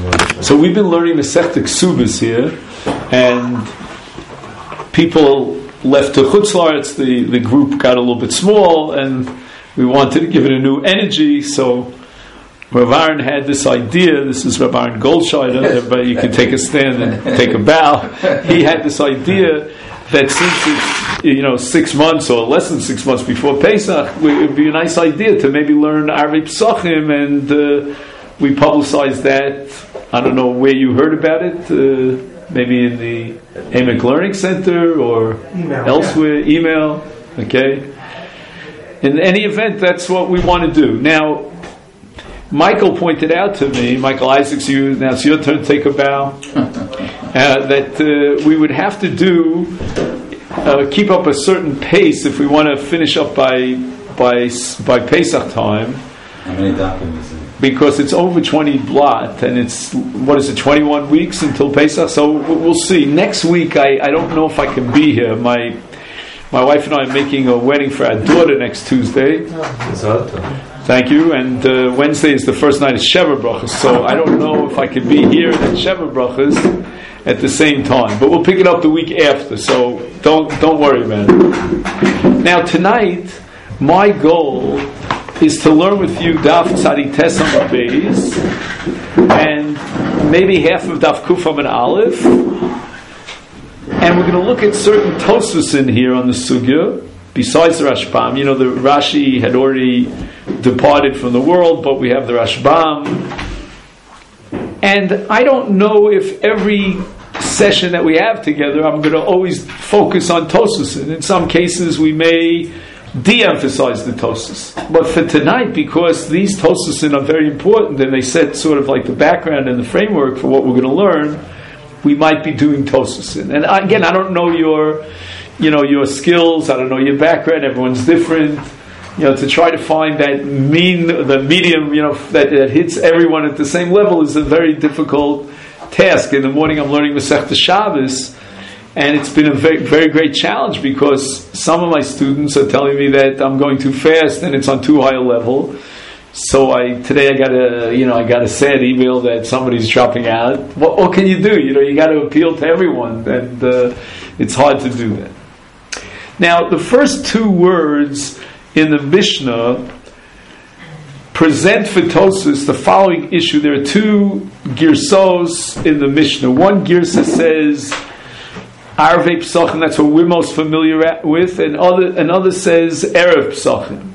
So we've been learning Masechta Ksubas here, and people left to Chutz La'aretz. The group got a little bit small, and we wanted to give it a new energy. So Rav Aaron had this idea. This is Rav Aaron Goldscheider. Everybody, you can take a stand and take a bow. He had this idea that since it's 6 months or less than 6 months before Pesach, it would be a nice idea to maybe learn Arvei Pesachim, and we publicized that. I don't know where you heard about it. Maybe in the Emek Learning Center or elsewhere. Email. Okay. In any event, that's what we want to do. Now, Michael pointed out to me, Michael Isaacs, now it's your turn to take a bow, that we would have to keep up a certain pace if we want to finish up by Pesach time. How many documents? Because it's over 20 blot, and it's 21 weeks until Pesach. So we'll see. Next week, I don't know if I can be here. My wife and I are making a wedding for our daughter next Tuesday. Thank you. And Wednesday is the first night of Sheva Brachas, so I don't know if I can be here at Sheva Brachas at the same time. But we'll pick it up the week after, so don't worry about it. Now tonight, my goal is to learn with you Daf Tzadik Tes Amud Beis and maybe half of Daf Kuf Amud Aleph, and we're going to look at certain Tosfos in here on the Sugya besides the Rashbam. The Rashi had already departed from the world, but we have the Rashbam, and I don't know if every session that we have together I'm going to always focus on Tosfos. In some cases we may de-emphasize the Tosfos. But for tonight, because these Tosfos are very important and they set sort of like the background and the framework for what we're going to learn, we might be doing Tosfos. And again, I don't know your skills, I don't know your background, everyone's different. To try to find the medium, that hits everyone at the same level is a very difficult task. In the morning I'm learning Masechta Shabbos, and it's been a very, very great challenge because some of my students are telling me that I'm going too fast and it's on too high a level. So today I got a sad email that somebody's dropping out. What can you do? You got to appeal to everyone, and it's hard to do that. Now, the first two words in the Mishnah present for Tosfos the following issue. There are two girsos in the Mishnah. One girsa says Arvei Pesachim, that's what we're most familiar with, and another says Erev Pesachim.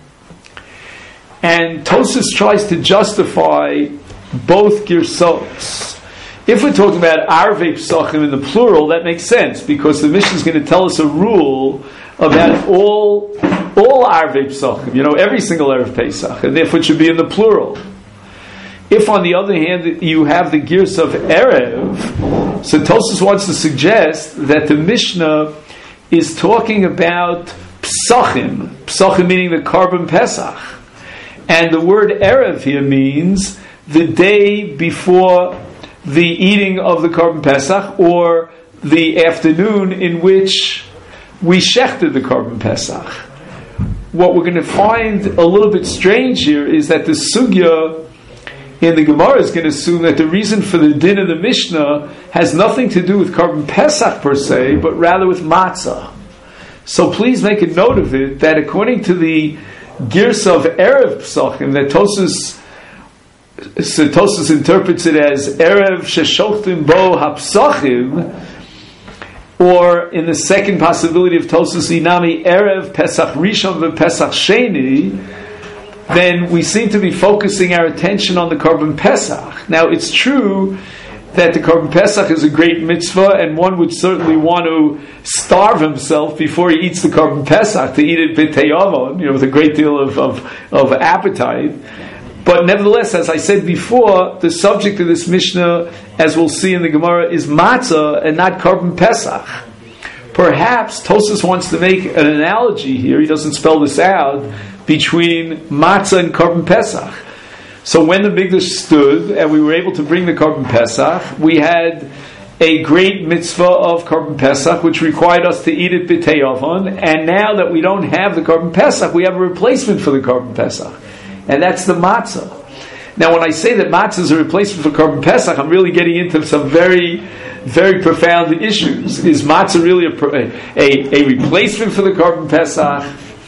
And Tosfos tries to justify both girsos. If we're talking about Arvei Pesachim in the plural, that makes sense, because the Mishnah is going to tell us a rule about all Arvei Pesachim, every single Erev Pesach, and therefore it should be in the plural. If, on the other hand, you have the girs of Erev, so Tosfos wants to suggest that the Mishnah is talking about Pesachim meaning the Korban Pesach. And the word Erev here means the day before the eating of the Korban Pesach, or the afternoon in which we shechted the Korban Pesach. What we're going to find a little bit strange here is that the Sugya in the Gemara is going to assume that the reason for the din of the Mishnah has nothing to do with Korban Pesach per se, but rather with matzah. So please make a note of it, that according to the Girsa of Erev Pesachim, that Tosfos interprets it as Erev Sheshochtim Bo HaPesachim, or in the second possibility of Tosfos Inami Erev Pesach Rishon v'Pesach Sheni, then we seem to be focusing our attention on the Korban Pesach. Now, it's true that the Korban Pesach is a great mitzvah, and one would certainly want to starve himself before he eats the Korban Pesach, to eat it b'teyavon, with a great deal of appetite. But nevertheless, as I said before, the subject of this Mishnah, as we'll see in the Gemara, is matzah and not Korban Pesach. Perhaps Tosfos wants to make an analogy here, he doesn't spell this out, between matzah and Korban Pesach. So when the Mikdash stood and we were able to bring the Korban Pesach, we had a great mitzvah of Korban Pesach, which required us to eat it b'teyavon, and now that we don't have the Korban Pesach, we have a replacement for the Korban Pesach, and that's the matzah. Now, when I say that matzah is a replacement for Korban Pesach, I'm really getting into some very, very profound issues. Is matzah really a replacement for the Korban Pesach?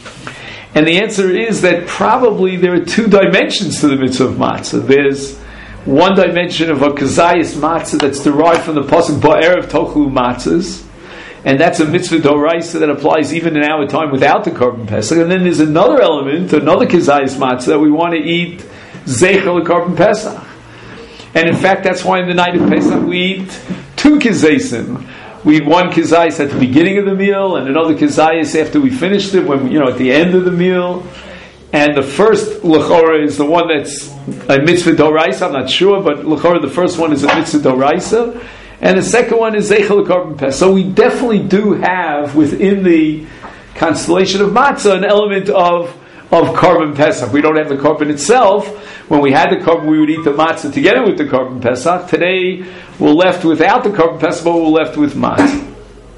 And the answer is that probably there are two dimensions to the mitzvah of matzah. There's one dimension of a kazayas matzah that's derived from the pasuk ba'erev tochlu matzahs, and that's a mitzvah doraisa that applies even in our time without the Korban Pesach. And then there's another element, another kazayas matzah that we want to eat zeicher l'Korban Pesach. And in fact, that's why in the night of Pesach we eat two kizaysim. We eat one kizayis at the beginning of the meal, and another kizayis after we finished it, when at the end of the meal. And the first l'chora is the one that's a mitzvah doraisa. I'm not sure, but l'chora, the first one is a mitzvah doraisa, and the second one is zeicher l'Korban Pesach. So we definitely do have within the constellation of matzah an element of Korban Pesach. We don't have the Korban itself. When we had the Korban, we would eat the matzah together with the Korban Pesach. Today, we're left without the Korban Pesach, but we're left with matzah.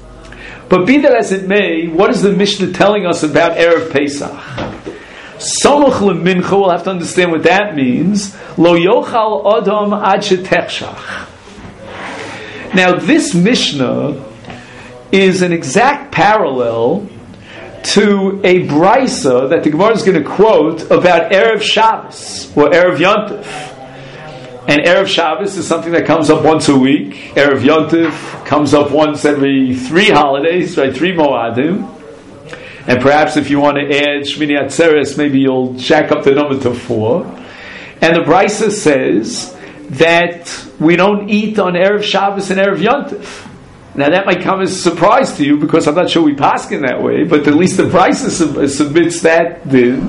But be that as it may, what is the Mishnah telling us about Erev Pesach? Samuch lemincha, we'll have to understand what that means. Lo yochal adam ad shetechshach. Now, this Mishnah is an exact parallel to a brisa that the Gemara is going to quote about Erev Shabbos or Erev Yontif. And Erev Shabbos is something that comes up once a week. Erev Yontif comes up once every 3 holidays, right? 3 Moadim. And perhaps if you want to add Shmini Atzeres, maybe you'll jack up the number to 4. And the brisa says that we don't eat on Erev Shabbos and Erev Yontif. Now that might come as a surprise to you because I'm not sure we paskin that way, but at least the brisa submits that din,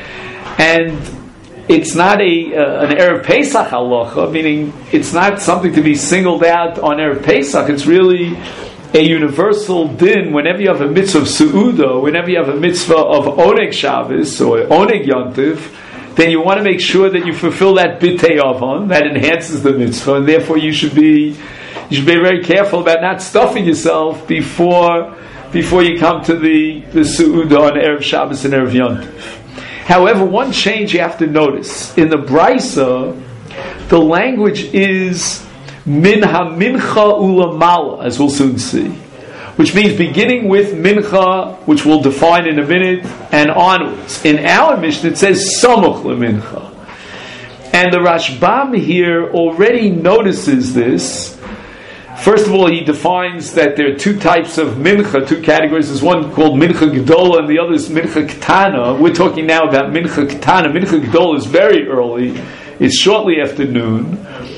and it's not an Erev Pesach halacha, meaning it's not something to be singled out on Erev Pesach. It's really a universal din. Whenever you have a mitzvah of Su'uda, whenever you have a mitzvah of Oneg Shabbos or Oneg Yontiv, then you want to make sure that you fulfill that bitei avon, that enhances the mitzvah, and therefore you should be very careful about not stuffing yourself before you come to the Su'udah on Erev Shabbos and Erev Yontif. However, one change you have to notice. In the Brisa, the language is min ha-mincha ulamala, as we'll soon see, which means beginning with mincha, which we'll define in a minute, and onwards. In our Mishnah, it says samuch lemincha. And the Rashbam here already notices this. First of all, he defines that there are 2 types of mincha, 2 categories. There's one called mincha gedola, and the other is mincha ketana. We're talking now about mincha ketana. Mincha gedola is very early; it's shortly after noon.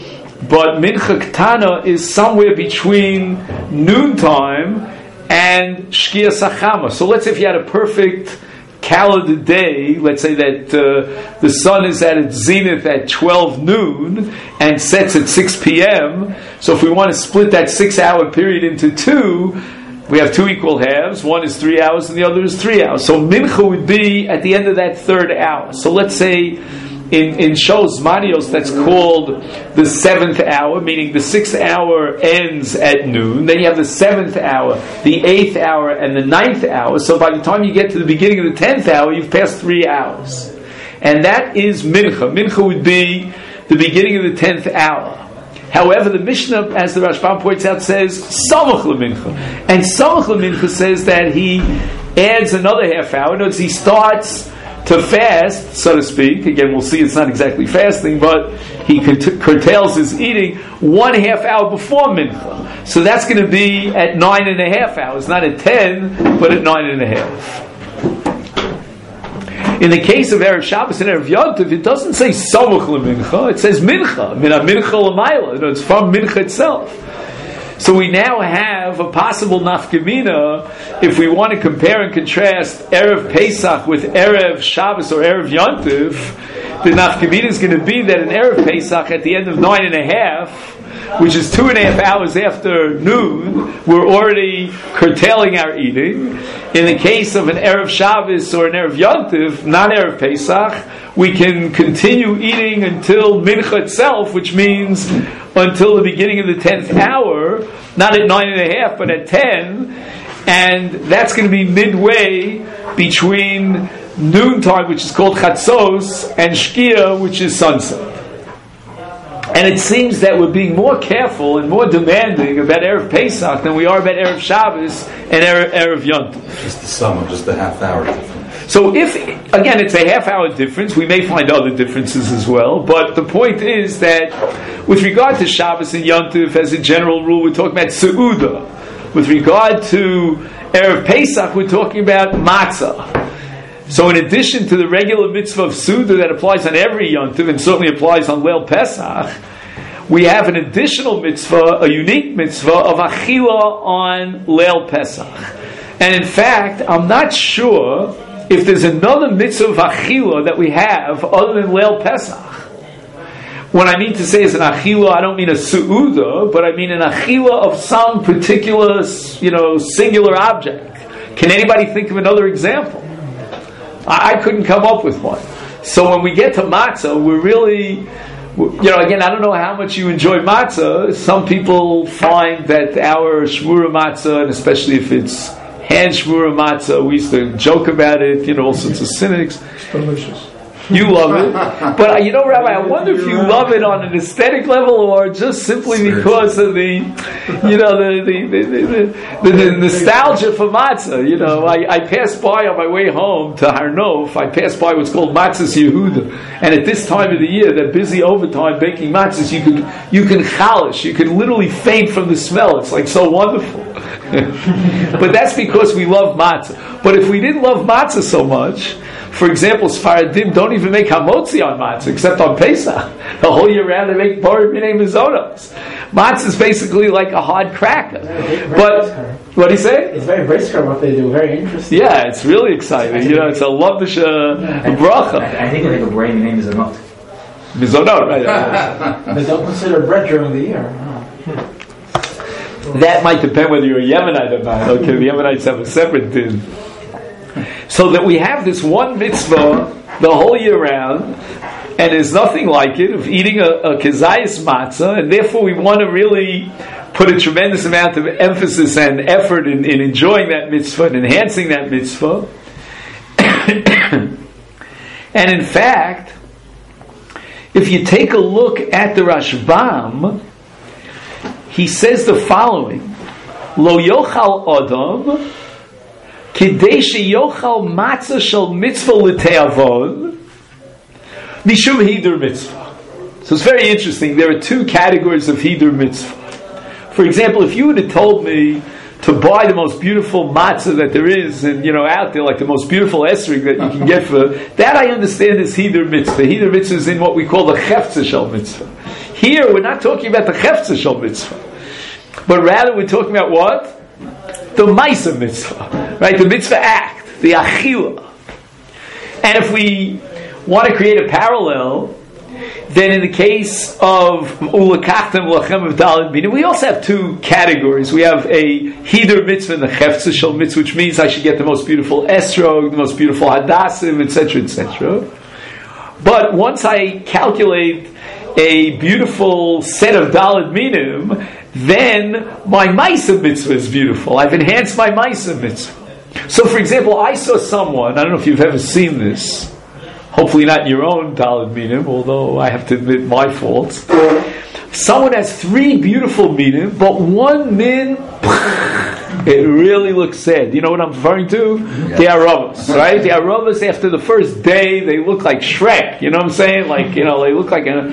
But mincha ketana is somewhere between noontime and shkia sachama. So let's say if you had a perfect calendar day, let's say that the sun is at its zenith at 12 noon and sets at 6 p.m. So if we want to split that 6-hour period into 2, we have 2 equal halves. One is 3 hours and the other is 3 hours. So mincha would be at the end of that 3rd hour. So let's say in Shos Manios, that's called the 7th hour, meaning the 6th hour ends at noon. Then you have the 7th hour, the 8th hour, and the 9th hour. So by the time you get to the beginning of the 10th hour, you've passed 3 hours. And that is mincha. Mincha would be the beginning of the 10th hour. However, the Mishnah, as the Rashbam points out, says samuch lemincha. And samuch lemincha says that he adds another half hour. In other words, he starts to fast, so to speak. Again, we'll see it's not exactly fasting, but he curtails his eating 1/2 hour before mincha. So that's going to be at 9.5 hours, not at 10, but at 9.5. In the case of Erev Shabbos and Erev Yontif, it doesn't say samuch lemincha, it says mincha, min ha-mincha l'mayla. It's from mincha itself. So we now have a possible nafkamina if we want to compare and contrast Erev Pesach with Erev Shabbos or Erev Yontif. The nafkamina is going to be that in Erev Pesach at the end of 9.5, which is 2.5 hours after noon, we're already curtailing our eating. In the case of an Erev Shabbos or an Erev Yontif, not Erev Pesach, we can continue eating until mincha itself, which means until the beginning of the 10th hour, not at 9.5, but at 10, and that's going to be midway between noontime, which is called chatzos, and shkia, which is sunset. And it seems that we're being more careful and more demanding about Erev Pesach than we are about Erev Shabbos and Erev Yom Tov. Just the sum of just the half-hour difference. So if, again, it's a half-hour difference, we may find other differences as well, but the point is that with regard to Shabbos and Yom Tov, as a general rule, we're talking about Seudah. With regard to Erev Pesach, we're talking about Matzah. So in addition to the regular mitzvah of Seudah that applies on every Yom Tov and certainly applies on Leil Pesach, we have an additional mitzvah, a unique mitzvah of Achila on Leil Pesach. And in fact, I'm not sure if there's another mitzvah of Achila that we have other than Leil Pesach. When I mean to say is an Achila, I don't mean a Seudah, but I mean an Achila of some particular, singular object. Can anybody think of another example? I couldn't come up with one. So when we get to matzah, we're really, again, I don't know how much you enjoy matzah. Some people find that our shmura matzah, and especially if it's hand shmura matzah, we used to joke about it, all sorts of cynics. It's delicious. You love it. But, Rabbi, I wonder if you love it on an aesthetic level or just simply because of the nostalgia for matzah. I passed by on my way home to Har Nof, I passed by what's called Matzahs Yehuda. And at this time of the year, that busy overtime baking matzahs, you can chalish, you can literally faint from the smell. It's like so wonderful. But that's because we love matzah. But if we didn't love matzah so much, for example, Sfaradim don't even make hamotzi on matzah except on Pesach. The whole year round they make bar minei mizonos. Matzah is basically like a hard cracker. But what do you say? It's very brisker what they do. Very interesting. Yeah, it's really exciting. It's a lavdish bracha. I think they make a bar minei mizonot. Mizonot, right? They don't consider bread during the year. That might depend whether you're a Yemenite or not. Okay, the Yemenites have a separate din. So that we have this one mitzvah the whole year round, and there's nothing like it, of eating a kezayis matzah, and therefore we want to really put a tremendous amount of emphasis and effort in enjoying that mitzvah and enhancing that mitzvah. And in fact, if you take a look at the Rashbam, he says the following: Lo yochal adam kidei sheyochal matzah shel mitzvah l'te'avon mishum hidur mitzvah. So it's very interesting. There are two categories of hidur mitzvah. For example, if you would have told me to buy the most beautiful matzah that there is, and out there, like the most beautiful esrog that you can get for that, I understand is hidur mitzvah. Hidur mitzvah is in what we call the cheftzah shel mitzvah. Here, we're not talking about the cheftzah shel mitzvah, but rather we're talking about what? The ma'aseh mitzvah, right? The mitzvah act, the achila. And if we want to create a parallel, then in the case of ulakachtem lachem of daled minim, we also have two categories. We have a hidur mitzvah and the cheftzah shel mitzvah, which means I should get the most beautiful esrog, the most beautiful hadassim, etc., etc. But once I calculate a beautiful set of daled minim, then my ma'aseh mitzvah is beautiful. I've enhanced my ma'aseh mitzvah. So, for example, I saw someone, I don't know if you've ever seen this, hopefully not in your own daled minim, although I have to admit my faults. Someone has 3 beautiful minim, but one min, it really looks sad. You know what I'm referring to? Yeah. The Aravos, right? The Aravos, after the first day, they look like Shrek. You know what I'm saying? Like, they look like a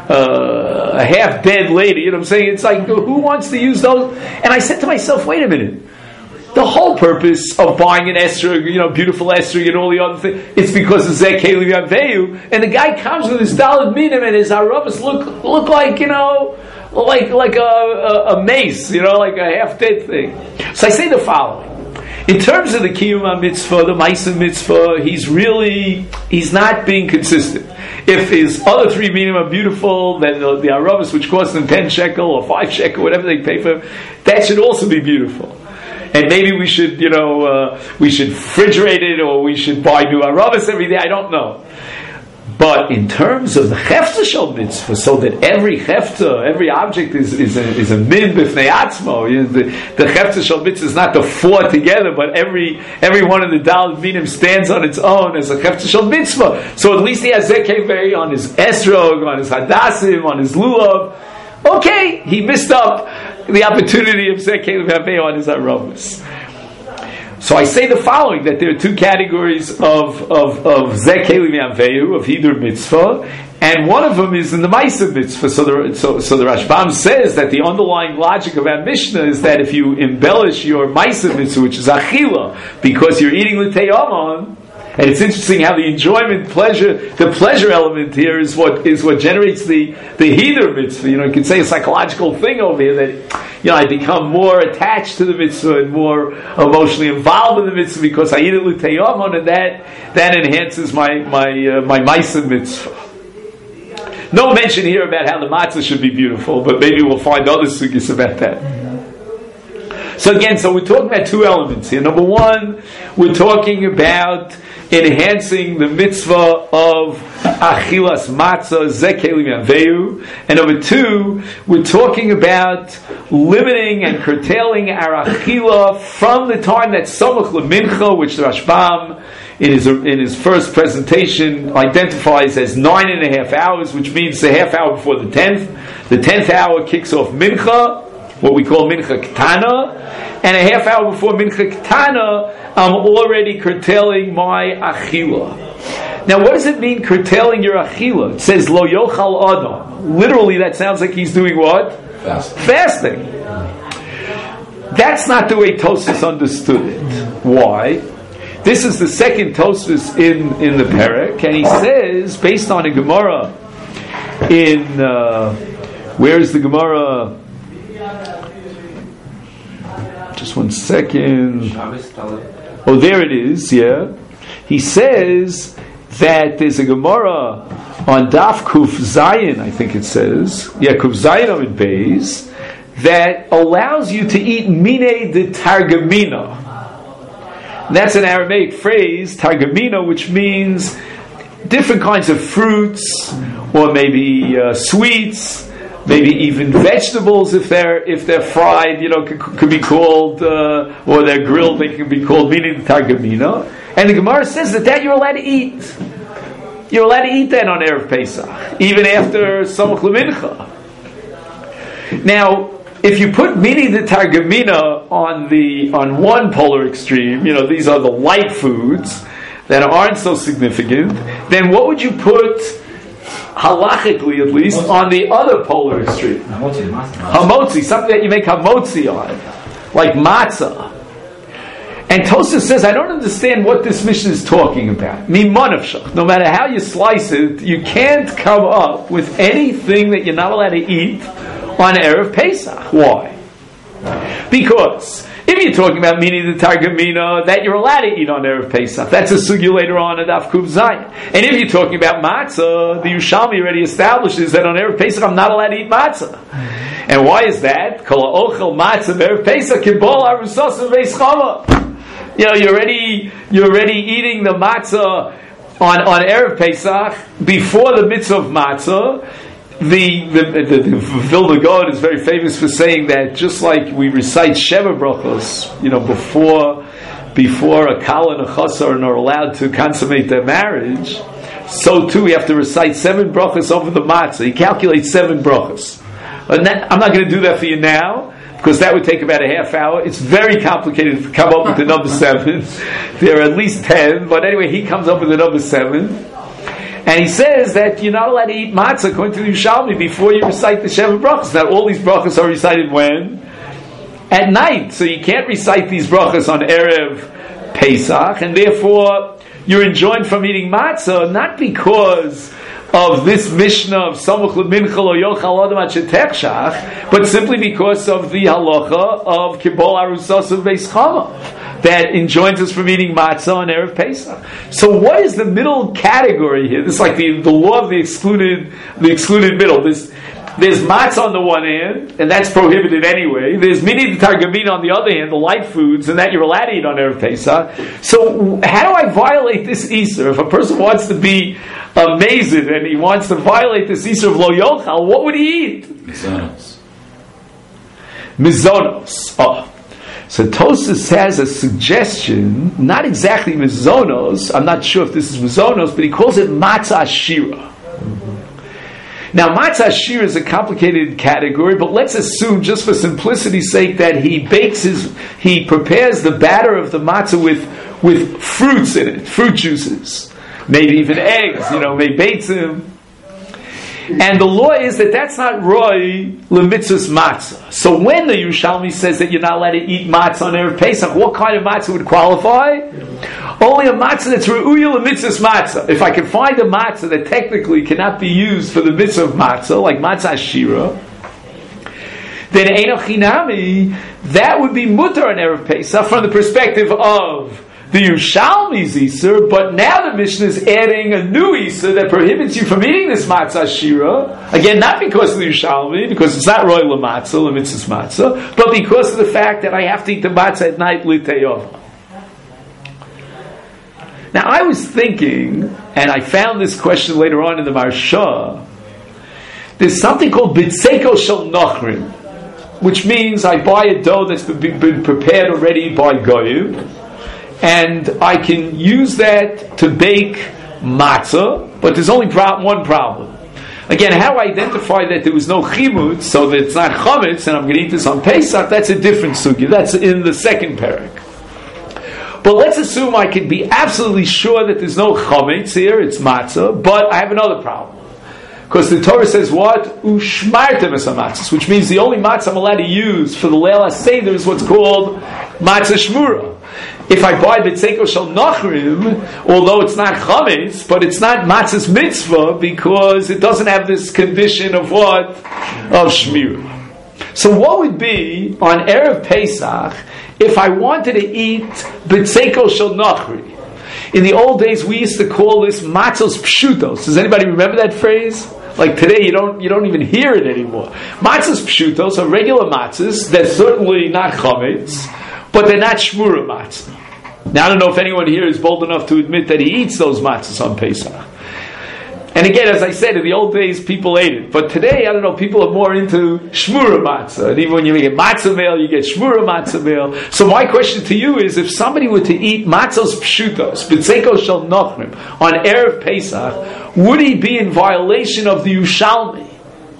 half-dead lady. You know what I'm saying? It's like, who wants to use those? And I said to myself, wait a minute. The whole purpose of buying an esrog, beautiful esrog and all the other things, it's because of Zeh Keli Yaveyu, and the guy comes with his daled minim and his Aravos look like, like a mace, like a half-dead thing. So I say the following. In terms of the Kiyum mitzvah, the Ma'aseh mitzvah, he's not being consistent. If his other 3 minim are beautiful, then the Aravos, which cost them 10 shekel or 5 shekel, whatever they pay for, that should also be beautiful. And maybe we should, we should refrigerate it, or we should buy new Aravos every day. I don't know. But in terms of the Hefta Shel Mitzvah, so that every Hefta, every object is a min b'fnei atzmo. The Hefta Shel Mitzvah is not the four together, but every one of the Daled Minim stands on its own as a Hefta Shel Mitzvah. So at least he has Zekevei on his Esrog, on his Hadassim, on his Lulav. Okay, he missed up the opportunity of Zekevei on his Aromas. So I say the following, that there are two categories of Zekeli Me'aveyu, of Hidur Mitzvah, and one of them is in the Maisa Mitzvah. So the Rashbam says that the underlying logic of our Mishnah is that if you embellish your Maisa Mitzvah, which is Achila, because you're eating L'tei Amon, and it's interesting how the enjoyment, the pleasure element here is what generates the Hidur Mitzvah. You can say a psychological thing over here that, I become more attached to the mitzvah and more emotionally involved in the mitzvah because I eat it L'tei Amon, and that enhances my Maisa Mitzvah. No mention here about how the matzah should be beautiful, but maybe we'll find other sugis about that. So we're talking about two elements here. Number one, we're talking about enhancing the mitzvah of achilas matzah zekeli me'aveyu, and number two, we're talking about limiting and curtailing our achila from the time that's samach lemincha, which the Rashbam in his first presentation identifies as 9.5 hours, which means a half hour before the 10th. The 10th hour kicks off mincha, what we call mincha ketana, and a half hour before mincha ketana, I'm already curtailing my achila. Now, what does it mean, curtailing your achila? It says lo yochal adam. Literally, that sounds like he's doing what? Fasting. That's not the way Tosfos understood it. Why? This is the second Tosfos in the Perek, and he says, based on a Gemara where is the Gemara? Just one second. Oh, there it is, yeah. He says that there's a Gemara on Daf Kuf Zayin, I think it says. Yeah, Kuf Zayin Amid Beis, that allows you to eat Minei de Targamina. That's an Aramaic phrase, Targamina, which means different kinds of fruits, or maybe sweets, maybe even vegetables if they're fried, could be called, or they're grilled, they can be called Minei de Targamina. And the Gemara says that you're allowed to eat. You're allowed to eat that on Erev Pesach, even after Samach L'Mincha. Now, if you put Minei de Targamina on one polar extreme, these are the light foods that aren't so significant, then what would you put, halachically at least, on the other polar extreme? Hamotzi, something that you make hamotzi on, like matzah. And Tosfos says, I don't understand what this Mishnah is talking about. No matter how you slice it, you can't come up with anything that you're not allowed to eat on Erev Pesach. Why? Because if you're talking about Minei de Targamina, that you're allowed to eat on Erev Pesach, that's a sugya later on at Daf Kuf Zayin. And if you're talking about matzah, the Yerushalmi already establishes that on Erev Pesach I'm not allowed to eat matzah. And why is that? Kol ha'ochel matzah Erev Pesach kibol harusasim veis chama. You're already eating the matzah on Erev Pesach before the mitzvah of matzah. The Vilna Gaon is very famous for saying that just like we recite Sheva Brachos, before a Kala and a Chasar are allowed to consummate their marriage, so too we have to recite 7 brachos over the matzah. He calculates 7 brachos. I'm not going to do that for you now, because that would take about a half hour. It's very complicated to come up with the number 7. There are at least 10, but anyway, he comes up with the number 7. And he says that you're not allowed to eat matzah according to the Yerushalmi before you recite the Sheva brachos. Now, all these brachos are recited when? At night. So you can't recite these brachos on Erev Pesach, and therefore you're enjoined from eating matzah, not because of this Mishnah of Samach L'Mincha Lo Yochal Adam Ad Shetechshach, but simply because of the halacha of Kibol Arusasim Veis Chama that enjoins us from eating matzah on Erev Pesach. So what is the middle category here? This is like the law of the excluded middle. There's matzah on the one hand, and that's prohibited anyway. There's Minei de Targamina on the other hand, the light foods, and that you're allowed to eat on Erev Pesach. So how do I violate this Easter? If a person wants to be amazing and he wants to violate the Isur of Lo Yochal, what would he eat? Mizonos. Oh. So Tosfos has a suggestion, not exactly mizonos, I'm not sure if this is mizonos, but he calls it matzah shira. Now matzah shira is a complicated category, but let's assume, just for simplicity's sake, that he prepares the batter of the matzah with fruits in it, fruit juices, maybe even eggs, maybe beitzim. And the law is that that's not roy lemitzvahs matzah. So when the Yerushalmi says that you're not allowed to eat matzah on Erev Pesach, what kind of matzah would qualify? Only a matzah that's re'uya lemitzvahs matzah. If I can find a matzah that technically cannot be used for the mitzvah of matzah, like matzah shira, then eino chinami, that would be mutar on Erev Pesach from the perspective of the Yerushalmi's Isur, but now the Mishnah is adding a new Isur that prohibits you from eating this matzah shira. Again, not because of the Yerushalmi, because it's not royal matzah, lemitzvahs matzah, but because of the fact that I have to eat the matzah at night l'teyova. Now, I was thinking, and I found this question later on in the Marsha, there's something called Bitseko Shel Nochrim, which means I buy a dough that's been prepared already by Goyim, and I can use that to bake matzah, but there's only one problem. Again, how I identify that there was no chimut, so that it's not chametz, and I'm going to eat this on Pesach, that's a different sugya. That's in the second parak. But let's assume I can be absolutely sure that there's no chametz here, it's matzah, but I have another problem. Because the Torah says what? Ushmartem es hamatzos, which means the only matzah I'm allowed to use for the Leil HaSeder is what's called matzah shmura. If I buy Bitseko Shel Nochrim, although it's not chametz, but it's not matzah's mitzvah because it doesn't have this condition of what? Of shmira. So what would be on Erev Pesach if I wanted to eat Bitseko Shel Nochri? In the old days, we used to call this matzos pshutos. Does anybody remember that phrase? Like today, you don't even hear it anymore. Matzos pshutos are regular matzahs. They're certainly not chametz, but they're not shmura matzah. Now, I don't know if anyone here is bold enough to admit that he eats those matzahs on Pesach. And again, as I said, in the old days, people ate it. But today, I don't know, people are more into shmura matzah. And even when you make a matzah meal, you get shmura matzah meal. So my question to you is, if somebody were to eat matzos pshutos, b'tzeko shel nochrim, on Erev Pesach, would he be in violation of the Yerushalmi?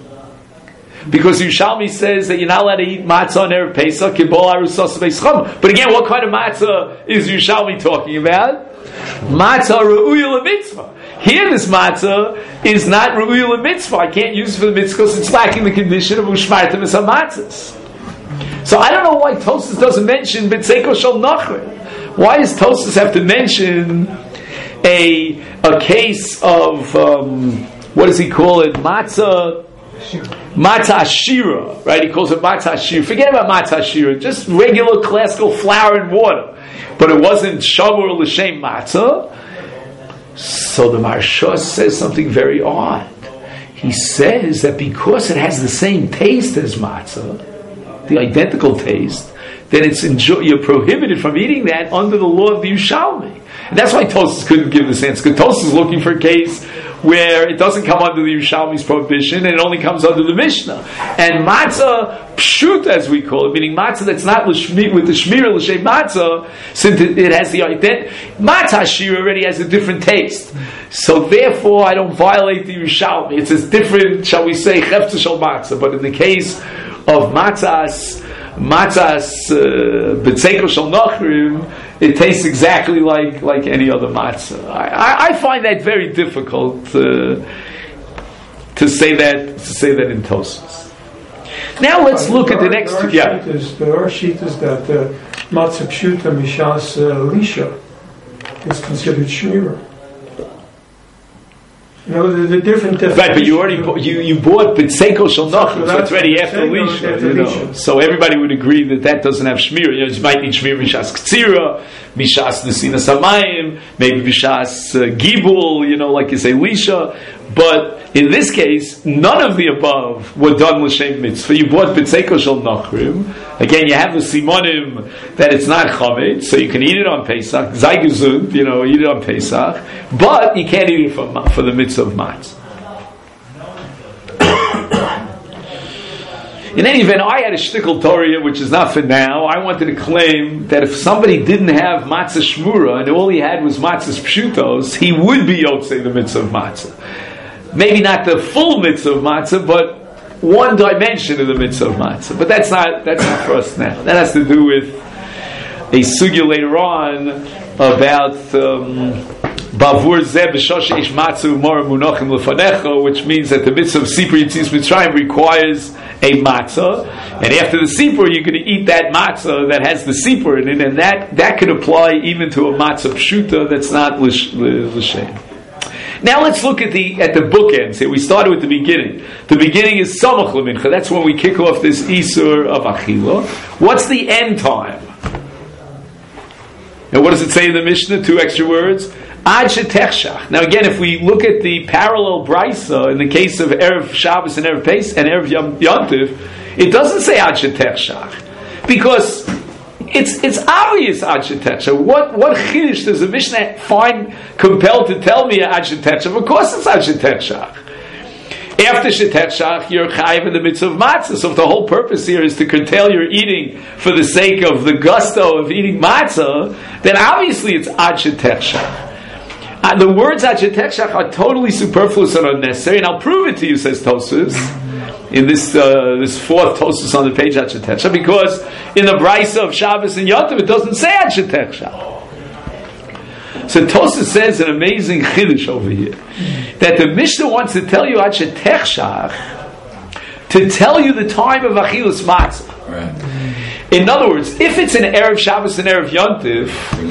Because Yerushalmi says that you're not allowed to eat matzah on Erev Pesach, kibol arusas v'escham. But again, what kind of matzah is Yerushalmi talking about? Matzah re'uya l'mitzvah. Here, this matzah is not re'uya l'mitzvah. I can't use it for the mitzvah because it's lacking the condition of ushmartem es hamatzos. So I don't know why Tosfos doesn't mention b'tzeko shel nochrim. Why does Tosfos have to mention a case of what does he call it? Matzah shira, right? He calls it matzah shira. Forget about matzah shira, just regular classical flour and water. But it wasn't shamur l'shem matzah. So the Marsha says something very odd. He says that because it has the same taste as matzah, the identical taste, then you're prohibited from eating that under the law of the Yerushalmi. And that's why Tosfos couldn't give this answer, because Tosfos is looking for a case where it doesn't come under the Yerushalmi's prohibition and it only comes under the Mishnah. And matzah pshut, as we call it, meaning matzah that's not with the shmira l'shem matzah, since it has the identity, matzah shira already has a different taste. So therefore, I don't violate the Yerushalmi. It's a different, shall we say, chefza shel matzah. But in the case of matzahs b'tzeko shel nochrim, it tastes exactly like any other matzah. I find that very difficult to say that in Tosfos. Now let's look at the next. There are shittas that matzah pshuta mishas lisha is considered shmira. You know, the different definitions. Right, but you already you bought b'tzeko shel nochrim, so it's ready after lisha. So everybody would agree that doesn't have shmira. You might need shmira mishas ktsira, mishas nesinas hamayim, maybe mishas gibul. Like you say lisha. But in this case, none of the above were done l'shem mitzvah. You bought b'tzeiko shel nachrim. Again, you have the simonim that it's not chametz, so you can eat it on Pesach. Sei gesund, eat it on Pesach, but you can't eat it for the mitzvah of matzah. In any event, I had a shtickle Torah, which is not for now. I wanted to claim that if somebody didn't have matzah shmura and all he had was matzah pshutos, he would be yotzei the mitzvah of matzah. Maybe not the full mitzvah of matzah, but one dimension of the mitzvah of matzah. But that's not for us now. That has to do with a sugya later on about Bavur Zeh b'shosh ish matzah umor munachim lefanecha, which means that the mitzvah of Sipur Yetzias Mitzrayim requires a matzah, and after the Sipur you're going to eat that matzah that has the Sipur in it, and that could apply even to a matzah pshuta that's not l'shem. Now let's look at the bookends here. We started with the beginning. The beginning is Samach L'Mincha. That's when we kick off this Isur of Achila. What's the end time? And what does it say in the Mishnah? 2 extra words. Ad Shetechshach. Now again, if we look at the parallel brisa in the case of Erev Shabbos and Erev Pesach and Erev Yom Tiv, it doesn't say Ad Shetechshach, because it's obvious Ad Shetechshach. What chiddush does the Mishnah find compelled to tell me Ad Shetechshach? Of course it's Ad Shetechshach. After Shetechshach, you're chayiv in the mitzvah of matzah. So if the whole purpose here is to curtail your eating for the sake of the gusto of eating matzah, then obviously it's Ad Shetechshach. The words Ad Shetechshach are totally superfluous and unnecessary, and I'll prove it to you, says Tosfos, in this fourth Tosfos on the page Ad Shetechshach, because in the brisa of Shabbos and Yom Tov it doesn't say Ad Shetechshach. So Tosfos says an amazing chiddush over here, that the Mishnah wants to tell you Ad Shetechshach to tell you the time of Achilas Matzah. Right. In other words, if it's an Erev Shabbos and Erev Yom Tov,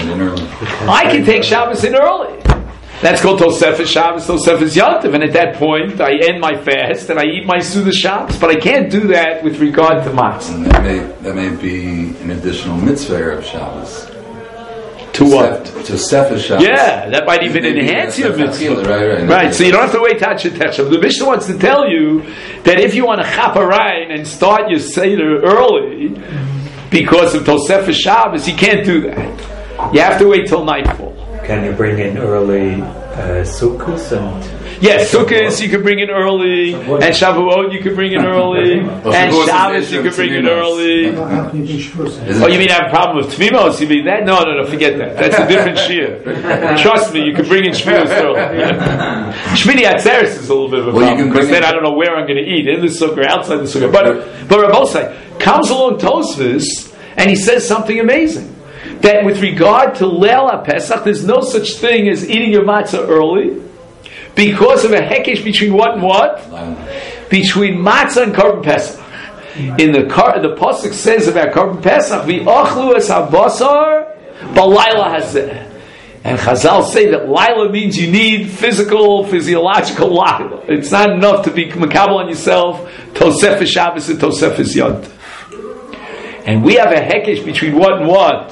I can take Shabbos in early. That's called Tosefes Shabbos, Tosefes Yom Tov, and at that point I end my fast and I eat my Suda Shabbos, but I can't do that with regard to matzah. That may be an additional mitzvah Erev Shabbos. To what? To Tosefes Shabbos. Yeah, that might even enhance your mitzvah. Right. So you don't have to wait till Shetechshach. The Mishnah wants to tell you that if you want to chaparain and start your Seder early because of Tosefes Shabbos, you can't do that. You have to wait till nightfall. Can you bring in early Sukkos and? Yes, Sukkot you can bring in early, and Shavuot you can bring in early, and Shabbos you can bring in early. Oh, you mean I have a problem with Tmimos? You mean that? No, forget that. That's a different shiur. Trust me, you can bring in Shmiras early. Shmini Atzeres is a little bit of a problem, because then I don't know where I'm going to eat, in the Sukkah or outside the Sukkah. But Rabbosai comes along Tosfos, and he says something amazing. That with regard to Leil HaPesach, there's no such thing as eating your matzah early, because of a hekesh between what and what? Between matzah and Korban Pesach. In the pasuk says about Korban Pesach, v'ochlu es habasar b'layla hazeh. And Chazal say that Laila means you need physiological Laila. It's not enough to be makabel on yourself Tosefes Shabbos and Tosefes Yom Tov. And we have a hekesh between what and what?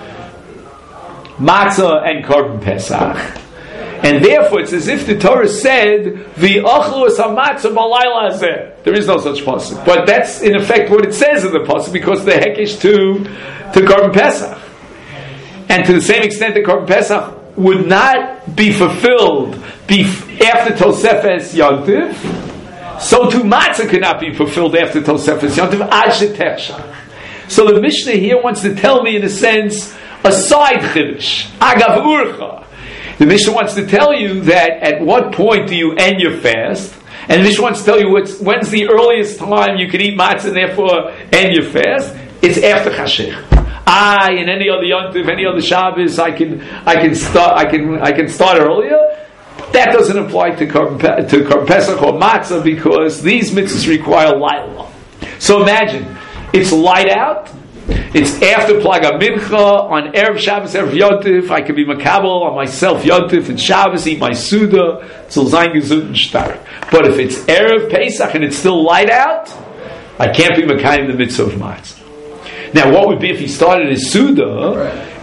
Matzah and Korban Pesach. And therefore it's as if the Torah said, V'ochlu es hamatzah b'layla hazeh. There is no such pasuk. But that's in effect what it says in the pasuk, because the hekesh to Korban Pesach. And to the same extent that Korban Pesach would not be fulfilled after Tosefes Yom Tov, so too matzah could not be fulfilled after Tosefes Yom Tov, ad shetechshach. So the Mishnah here wants to tell me, in a sense, a side chiddush, agav urcha. The Mishnah wants to tell you that at what point do you end your fast, and the Mishnah wants to tell you when's the earliest time you can eat matzah and therefore end your fast. It's after Chashech. In any other Yom Tov, any other Shabbos, I can start earlier. That doesn't apply to Korban Pesach or matzah, because these mitzvahs require Laila. So imagine, it's light out. It's after Plaga Mincha on Erev Shabbos, Erev Yom Tov. I can be makabel on myself Yom Tov and Shabbos, eat my Suda, Tzul Zayin Gesund and Shtar. But if it's Erev Pesach and it's still light out, I can't be makayim the mitzvah of matzah. Now, what would be if he started his Suda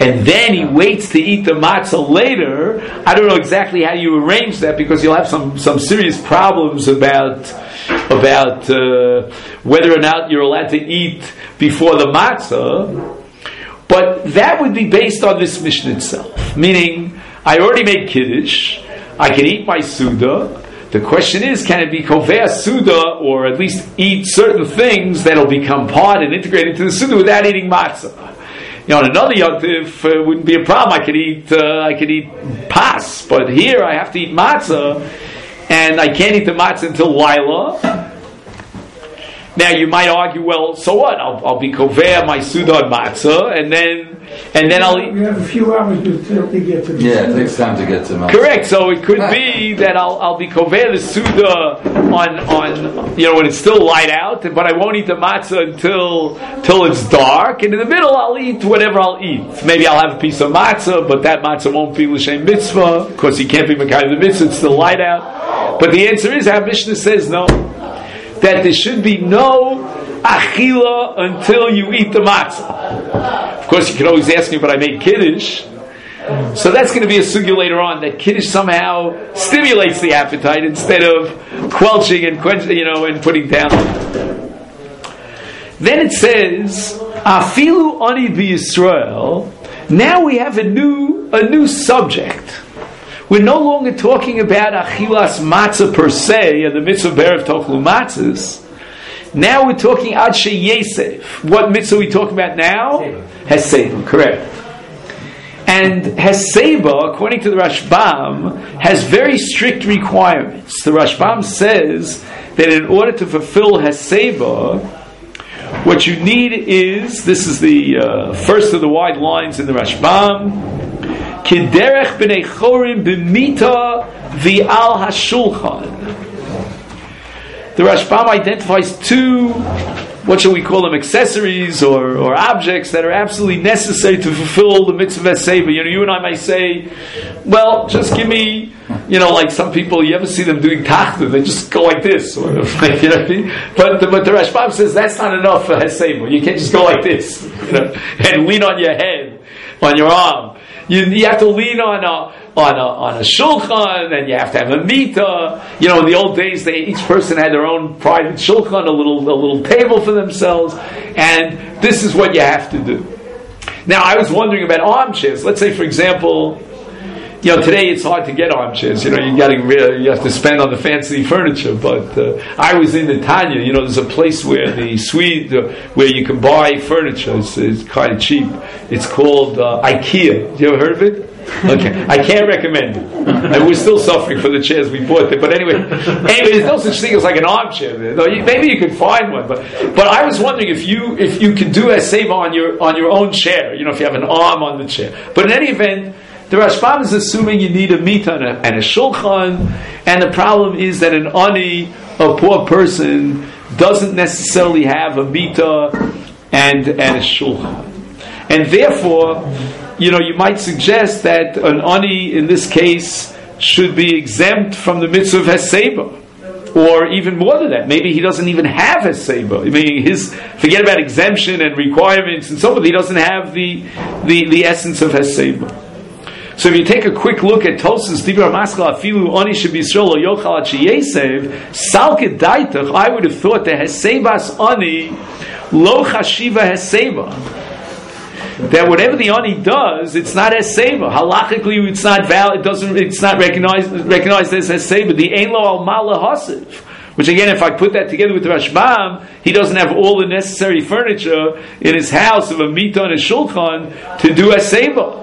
and then he waits to eat the matzah later, I don't know exactly how you arrange that, because you'll have some serious problems about whether or not you're allowed to eat before the matzah. But that would be based on this Mishnah itself, meaning I already made Kiddush, I can eat my Suda. The question is, can it be Kovea Suda, or at least eat certain things that'll become part and integrate into the Suda without eating matzah? On another yontif, it wouldn't be a problem. I could eat pas, but here I have to eat matzah, and I can't eat the matzah until Laila. Now you might argue, well, so what? I'll be kovea my suda matzah, and then I'll eat. We have a few hours before we get to the Yeah, it takes time to get to matzah. Correct. So it could be that I'll be kovea the suda on when it's still light out, but I won't eat the matzah until it's dark, and in the middle I'll eat whatever I'll eat. Maybe I'll have a piece of matzah, but that matzah won't be l'shem mitzvah because you can't be mekayim the mitzvah. It's still light out. But the answer is, our Mishnah says no. That there should be no achila until you eat the matzah. Of course, you can always ask me, but I made Kiddush. So that's going to be a sugya later on, that Kiddush somehow stimulates the appetite instead of quelching and putting down. Then it says, Afilu ani b'Yisrael. Now we have a new subject. We're no longer talking about achilas matzah per se and the mitzvah berev tochlu matzahs. Now we're talking ad sheyesev. What mitzvah are we talking about now? Heseba, correct. And Heseba, according to the Rashbam, has very strict requirements. The Rashbam says that in order to fulfill Heseba, what you need is, this is the first of the wide lines in the Rashbam, Kiderech b'nei chorim b'mita v'al hashulchan. The Rashbam identifies two, what shall we call them, accessories or objects that are absolutely necessary to fulfill the mitzvah Heseba. You and I might say, well, just give me, like some people, you ever see them doing tachta, they just go like this. Or, you know what I mean? But the Rashbam says that's not enough for Heseba. You can't just go like this, and lean on your head, on your arm. You have to lean on a shulchan, and you have to have a mita. In the old days, each person had their own private shulchan, a little table for themselves, and this is what you have to do. Now, I was wondering about armchairs. Let's say, for example, today it's hard to get armchairs. You have to spend on the fancy furniture. But I was in Netanya. There's a place where where you can buy furniture. It's kind of cheap. It's called IKEA. You ever heard of it? Okay, I can't recommend it. And we're still suffering for the chairs we bought there. But anyway, there's no such thing as like an armchair there. Maybe you could find one. But I was wondering if you could do a Heseba on your own chair. If you have an arm on the chair. But in any event, the Rashbam is assuming you need a mita and a shulchan, and the problem is that an ani, a poor person, doesn't necessarily have a mita and a shulchan. And therefore, you might suggest that an ani, in this case, should be exempt from the mitzvah of Heseba. Or even more than that, maybe he doesn't even have Heseba. Forget about exemption and requirements and so forth, he doesn't have the essence of Heseba. So if you take a quick look at Tosas Dibra Maskal Afilu Oni Shebisrael Lo Yochal Ad Sheyesev Salke Daitach, I would have thought that Hesebas Oni Lo Chashiva Heseba, that whatever the Ani does, it's not Heseba. Halachically, it's not valid. It's not recognized as Heseba. The Ein Lo Al Mala Hasiv. Which again, if I put that together with the Rashbam, he doesn't have all the necessary furniture in his house of a mita and a shulchan to do Heseba.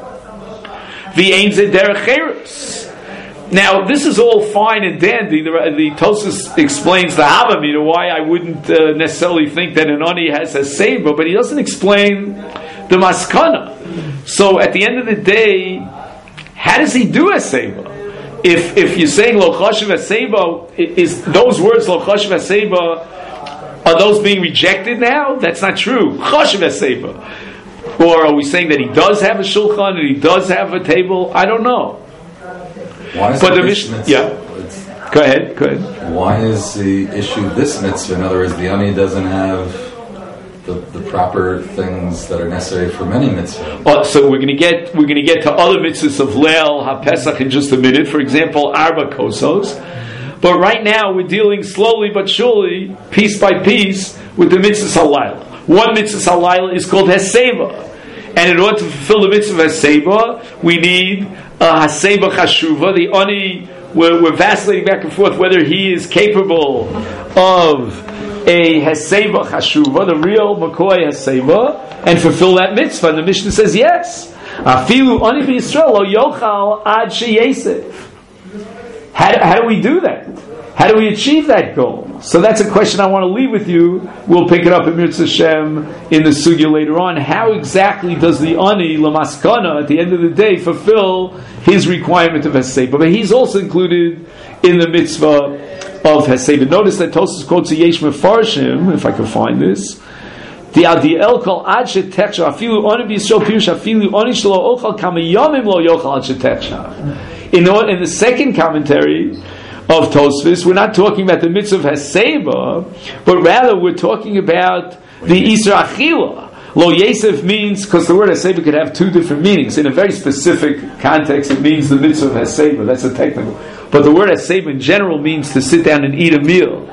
Now, this is all fine and dandy. The Tosas explains the Havamina why I wouldn't necessarily think that an ani has Heseba, but he doesn't explain the Maskana. So, at the end of the day, how does he do Heseba? If you're saying Lo Chashiv Heseba, is those words Lo Chashiv Heseba, are those being rejected now? That's not true. Chashiv Heseba. Or are we saying that he does have a shulchan and he does have a table? I don't know. Why is but the Mishnah? Yeah. Go ahead. Why is the issue this mitzvah? In other words, the ani doesn't have the proper things that are necessary for many mitzvahs. So we're going to get to other mitzvahs of Leil HaPesach in just a minute. For example, Arba Kosos. But right now we're dealing slowly but surely, piece by piece, with the mitzvahs halayla. One mitzvah halayla is called Haseba, and in order to fulfill the mitzvah of Haseba, we need a Haseba Chashuva. The Ani, we're vacillating back and forth whether he is capable of a Haseba Chashuva, the real McCoy Haseba, and fulfill that mitzvah. And the Mishnah says yes. Afilu Ani b'Yisrael lo yochal ad sheyesef. How do we do that? How do we achieve that goal? So that's a question I want to leave with you. We'll pick it up in Mitzvah Shem in the sugya later on. How exactly does the Ani, Lamaskana, at the end of the day, fulfill his requirement of Haseba? But he's also included in the mitzvah of Haseba. Notice that Tosfos quotes a Yesh Mefarshim, if I can find this. The Adiel kol ad shetecha afilu Ani b'Yisrael pirush afilu Ani shelo ochal kama yomim lo yochal ad shetecha. In the second commentary of Tosfos, we're not talking about the mitzvah of Haseba, but rather we're talking about the Isra Achila. Lo Yesef means, because the word Haseba could have two different meanings. In a very specific context, it means the mitzvah of Haseba. That's a technical. But the word Haseba in general means to sit down and eat a meal.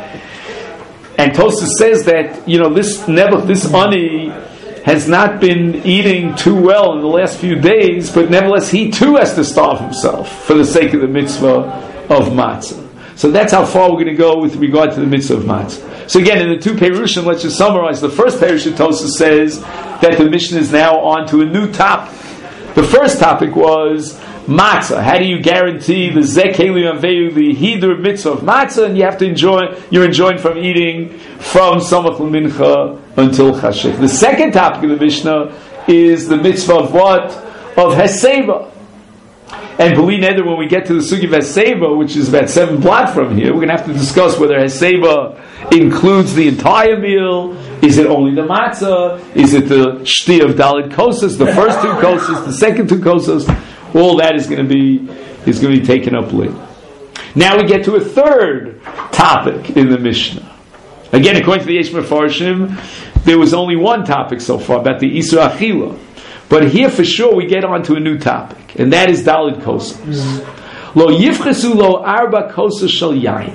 And Tosfos says that, this Ani has not been eating too well in the last few days, but nevertheless he too has to starve himself for the sake of the mitzvah of matzah. So that's how far we're going to go with regard to the mitzvah of matzah. So again, in the two Perushim, let's just summarize. The first Perush Tosfos says that the Mishnah is now on to a new topic. The first topic was matzah. How do you guarantee the zekeli anveyu, the hidur mitzvah of matzah? And you're enjoined from eating from samach l'mincha until chashich. The second topic of the Mishnah is the mitzvah of what? Of Haseba. And believe neder, when we get to the sugi of Haseba, which is about 7 blot from here, we're going to have to discuss whether Haseba includes the entire meal. Is it only the matzah? Is it the shti of Dalit Kosas, the first 2 kosas, the second 2 kosas? All that is going to be taken up later. Now we get to a third topic in the Mishnah. Again, according to the Yesh Mefarshim, there was only one topic so far about the Isra Achila. But here for sure we get on to a new topic, and that is Dalit Kosas. Lo yifchesu lo arba kosas shel yain.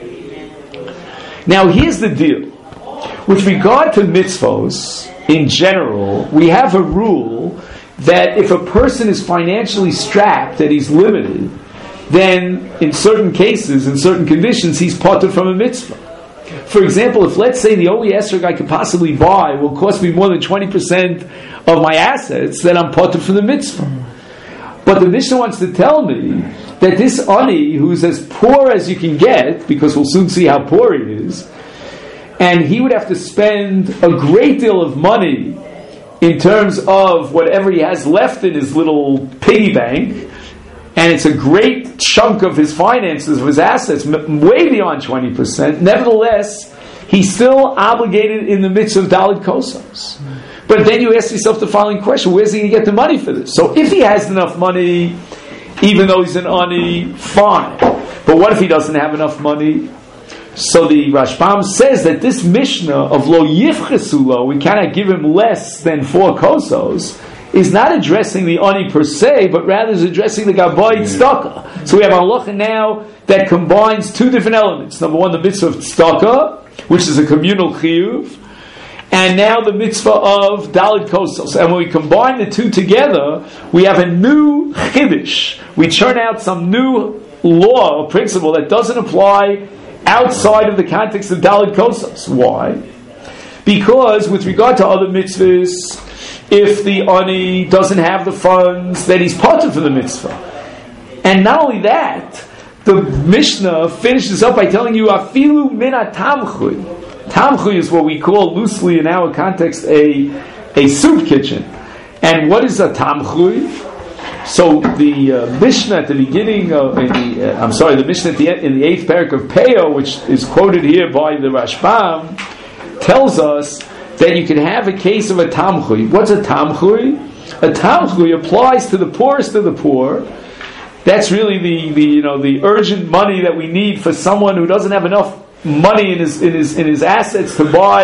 Now here's the deal. With regard to mitzvos, in general, we have a rule that if a person is financially strapped, that he's limited, then in certain cases, in certain conditions, he's parted from a mitzvah. For example, if let's say the only esrog I could possibly buy will cost me more than 20% of my assets, then I'm parted from the mitzvah. But the Mishnah wants to tell me that this ani, who's as poor as you can get, because we'll soon see how poor he is, and he would have to spend a great deal of money in terms of whatever he has left in his little piggy bank, and it's a great chunk of his finances, of his assets, way beyond 20%. Nevertheless, he's still obligated in the midst of Dalit Kosas. But then you ask yourself the following question: where's he going to get the money for this? So if he has enough money, even though he's an ani, fine. But what if he doesn't have enough money? So the Rashbam says that this Mishnah of Lo Yifchesu Lo, we cannot give him less than 4 kosos, is not addressing the ani per se, but rather is addressing the Gaboy Tzedakah. So we have a halacha now that combines 2 different elements. Number one, the mitzvah of Tzedakah, which is a communal chiyuv, and now the mitzvah of Dalit Kossos. And when we combine the 2 together, we have a new chiddush. We churn out some new law or principle that doesn't apply outside of the context of Dalit Kossos. Why? Because with regard to other mitzvahs, if the ani doesn't have the funds, then he's parted from the mitzvah. And not only that, the Mishnah finishes up by telling you, afilu min tamchui. Tamchui is what we call loosely in our context a soup kitchen. And what is a tamchui? So the Mishnah at the beginning of the Mishnah in the 8th parak of Peo, which is quoted here by the Rashbam, tells us that you can have a case of a tamchui. What's a tamchui? A tamchui applies to the poorest of the poor. That's really the urgent money that we need for someone who doesn't have enough money in his assets to buy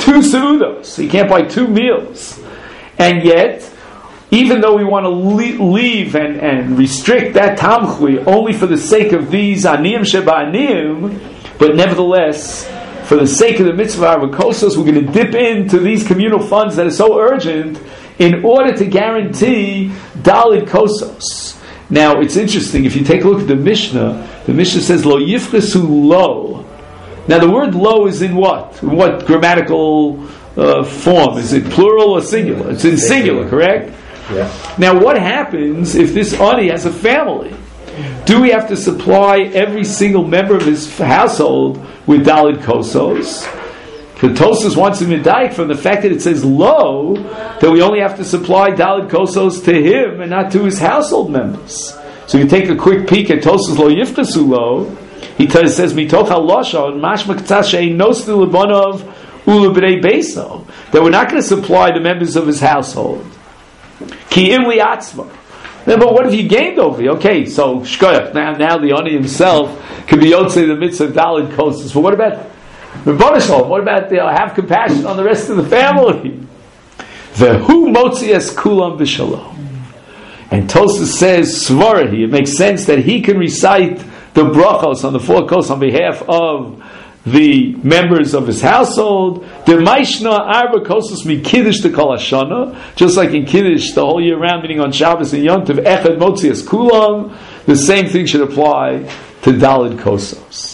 2 seudos. So you can't buy 2 meals. And yet, even though we want to leave and restrict that tamchui only for the sake of these aniyim sheba aniyim, but nevertheless, for the sake of the mitzvah of kosos, we're going to dip into these communal funds that are so urgent in order to guarantee dalid kosos. Now, it's interesting, if you take a look at the Mishnah says, lo yifchesu lo. Now, the word lo is in what? In what grammatical form? Is it plural or singular? It's in singular, correct? Yeah. Now, what happens if this ani has a family? Do we have to supply every single member of his household with dalid kosos? Tosfos wants to medayik from the fact that it says lo, that we only have to supply dalid kosos to him and not to his household members. So you take a quick peek at Tosfos lo yiftasu lo. He says mitoch halosha mashma k'tzas she'ein nosnu lebanav ulebnei beiso, that we're not going to supply the members of his household. Ki im liatzma. But what have you gained over here? Okay, so shkoyach. Now the ani himself can be yotzei the mitzvah of dalid kosos. But what about Rebbeinu Shalom? What about have compassion on the rest of the family? Vehu motzi es kulam b'shalom. And Tosfos says svarahi. It makes sense that he can recite the brachos on the 4 kos on behalf of the members of his household. The Maishna Arba Kosos mi Kiddush to Kol Hashana, just like in Kiddush the whole year round, meaning on Shabbos and Yom Tov, Echad Motzi Es Kulam. The same thing should apply to Dalid Kosos.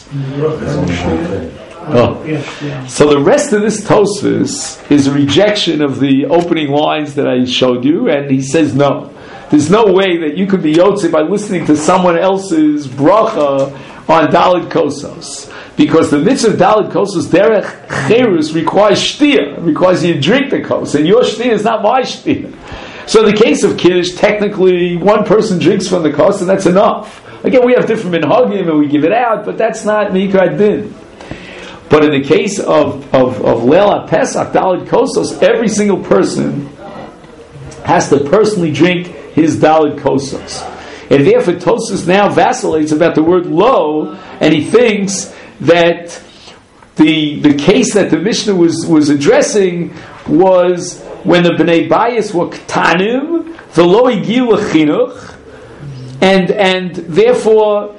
So the rest of this Tosfos is a rejection of the opening lines that I showed you, and he says no. There's no way that you could be yotze by listening to someone else's bracha on Dalid Kosos. Because the mitzvah of Dalid Kosos, derech cherus, requires shtia, requires you drink the kos, and your shtia is not my shtia. So in the case of Kiddush, technically one person drinks from the kos, and that's enough. Again, we have different minhagim, and we give it out, but that's not mikra din. But in the case of Leil Pesach, Dalid Kosos, every single person has to personally drink his Dalid Kosos. And therefore Tosfos now vacillates about the word lo, and he thinks that the case that the Mishnah was addressing was when the Bnei Bayis were ktanim, the lo higiu lechinuch, and therefore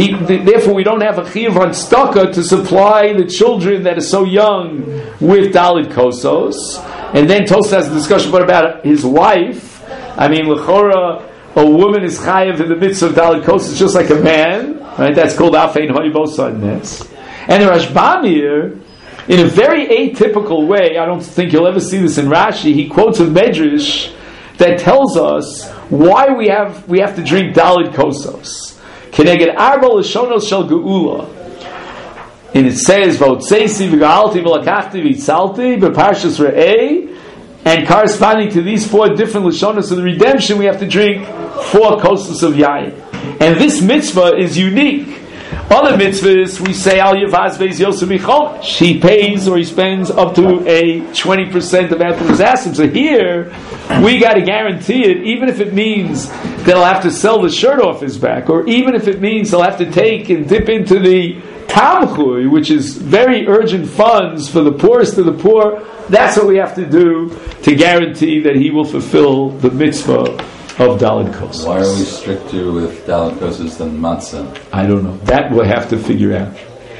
we don't have a chiyuv on staka to supply the children that are so young with Dalid Kosos. And then Tosfos has a discussion about his wife. I mean, l'chora, a woman is chayav in the midst of Dalid Kosos just like a man, right? That's called afein hoibosadnes. And the Rashbam here, in a very atypical way, I don't think you'll ever see this in Rashi, he quotes a medrash that tells us why we have to drink Dalid Kosos. Keneged arba l'shonos shel geula. And it says, Votseisi v'ga'alti v'lakachti v'yitzalti b'parshas re'eh. And corresponding to these 4 different Lashonos of the redemption, we have to drink 4 kosos of yayin. And this mitzvah is unique. Other mitzvahs, we say, Al Yavaz Beis Yosef Michomish. He pays or he spends up to a 20% of after his assets. So here, we got to guarantee it, even if it means that he'll have to sell the shirt off his back, or even if it means he'll have to take and dip into the tamchui, which is very urgent funds for the poorest of the poor. That's what we have to do to guarantee that he will fulfill the mitzvah of Dalid Kosos. Why are we stricter with Dalid Kosos than matzah? I don't know. That we'll have to figure out.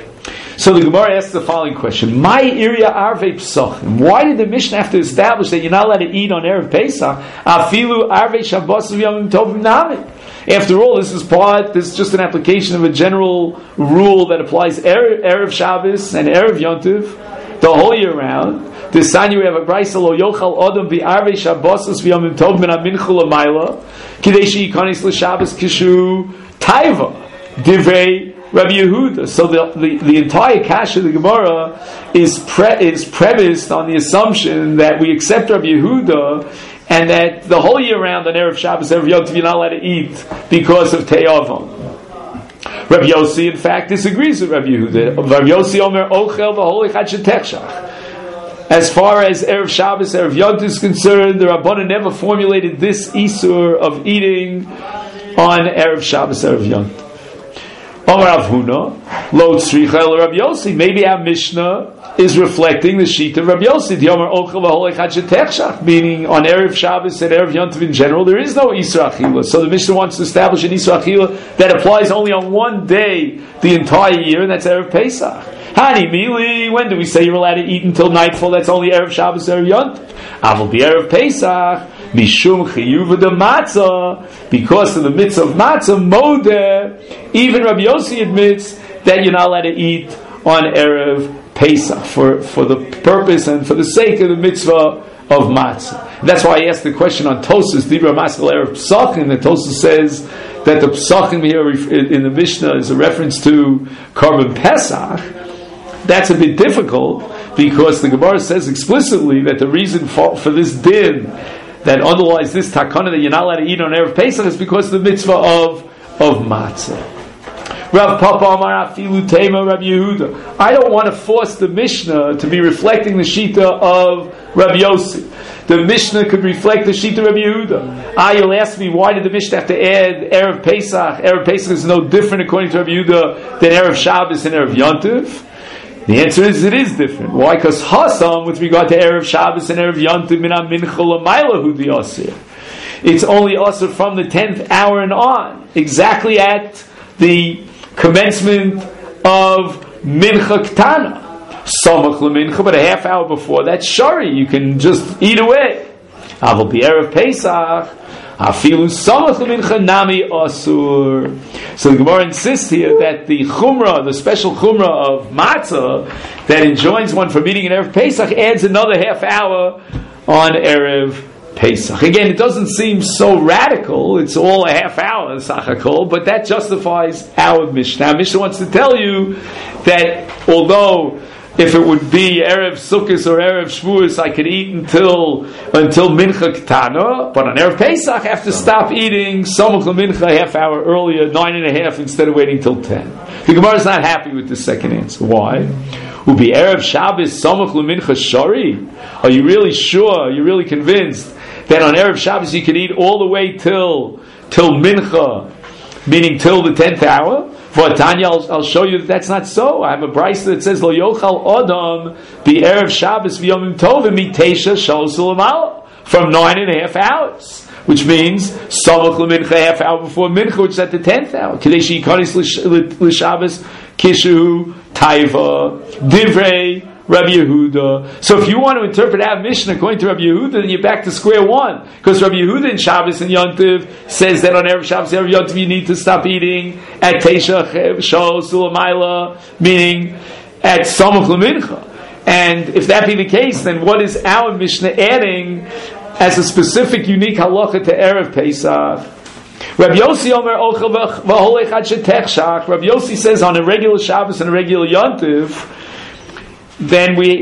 So the Gemara asks the following question: My iria arvei psachim. Why did the Mishnah have to establish that you're not allowed to eat on Erev Pesach? Afilu arvei Shabbos v'yomim tovim nami. After all, this is just an application of a general rule that applies Erev Shabbos and Erev Yontiv the whole year round. The Sanya, we have a brayso lo yochal adam v'arvei Shabbosos v'yomim tov min amincha l'mayla kidei she'yikanis l'Shabbos kishu taiva divrei Rabbi Yehuda. So the entire kasha of the Gemara is premised on the assumption that we accept Rabbi Yehuda and that the whole year round on Erev Shabbos, Erev Yom Tov, you're not allowed to eat because of Te'avon. Rabbi Yossi, in fact, disagrees with Rabbi Yehuda. Rabbi Yossi omer ochel v'hol echad shetechshach. As far as Erev Shabbos, Erev Yom Tov is concerned, the Rabbanan never formulated this isur of eating on Erev Shabbos, Erev Yom Tov. Omer Rav Huna, lo tzricha el Rabbi Yossi. Maybe our Mishnah is reflecting the sheet of Rabbi Yossi. Meaning on Erev Shabbos and Erev Yontiv in general, there is no Isra Achila. So the Mishnah wants to establish an Isra Achila that applies only on one day the entire year, and that's Erev Pesach. Hani Mili, when do we say you're allowed to eat until nightfall? That's only Erev Shabbos, Erev Yontiv. Aval be Erev Pesach, Mishum Chiyuv de Matzah, because of the mitzvah of Matzah, Modeh, even Rabbi Yossi admits that you're not allowed to eat on Erev Pesach for the purpose and for the sake of the mitzvah of matzah. That's why I asked the question on Tosas, Dibra Maskal Erev Pesachim, that Tosas says that the Pesachim here in the Mishnah is a reference to Karban Pesach. That's a bit difficult because the Gemara says explicitly that the reason for this din that underlies this takana that you're not allowed to eat on Erev Pesach is because of the mitzvah of matzah. Rav Papa Amar Afilu Tema Rabbi Yehuda. I don't want to force the Mishnah to be reflecting the Shita of Rabbi Yossi. The Mishnah could reflect the Shita of Rabbi Yehuda. You'll ask me, why did the Mishnah have to add Erev Pesach? Erev Pesach is no different according to Rabbi Yehuda than Erev Shabbos and Erev Yontiv. The answer is it is different. Why? Because Hasam, with regard to Erev Shabbos and Erev Yontiv, Mina Mincha L'mayla Hu Di Asir. It's only Asir from the 10th hour and on. Exactly at the commencement of Mincha Ktana. Samach L'Mincha, but a half hour before, that's Shari. You can just eat away. Aval Bi Erev Pesach, Afilu Samach L'Mincha Nami Asur. So the Gemara insists here that the Chumrah, the special Chumrah of Matzah, that enjoins one from eating an Erev Pesach, adds another half hour on Erev Pesach. Again, it doesn't seem so radical. It's all a half hour, Sachakol, but that justifies our Mishnah. Our Mishnah wants to tell you that although if it would be Erev Sukkos or Erev Shavuos, I could eat until Mincha Ketana, but on Erev Pesach I have to stop eating Samach L'Mincha a half hour earlier, 9:30, instead of waiting till 10. The Gemara is not happy with the second answer. Why? Would be Erev Shabbos Samach L'Mincha Shari? Are you really sure? Are you really convinced that on Erev Shabbos you could eat all the way till Mincha, meaning till the 10th hour? For Tanya, I'll show you that that's not so. I have a brayso that says Lo Yochal Adam Bi Erev Shabbos V'Yomim Tovim Mitesha Shos L'Mal, from 9.5 hours, which means Samach L'Mincha half hour before Mincha, which is at the 10th hour. Kadeshi Yikanis L'Shabbos Kishu Taiva Divrei Rabbi Yehuda. So if you want to interpret our Mishnah according to Rabbi Yehuda, then you're back to square one. Because Rabbi Yehuda in Shabbos and Yontiv says that on Erev Shabbos and Erev Yontiv you need to stop eating at Teisha Shos L'Mayla, meaning at Samach L'Mincha. And if that be the case, then what is our Mishnah adding as a specific, unique halacha to Erev Pesach? Rabbi Yossi Omer Ochel V'Holech Ad Shetech. Rabbi Yossi says on a regular Shabbos and a regular Yontiv, then we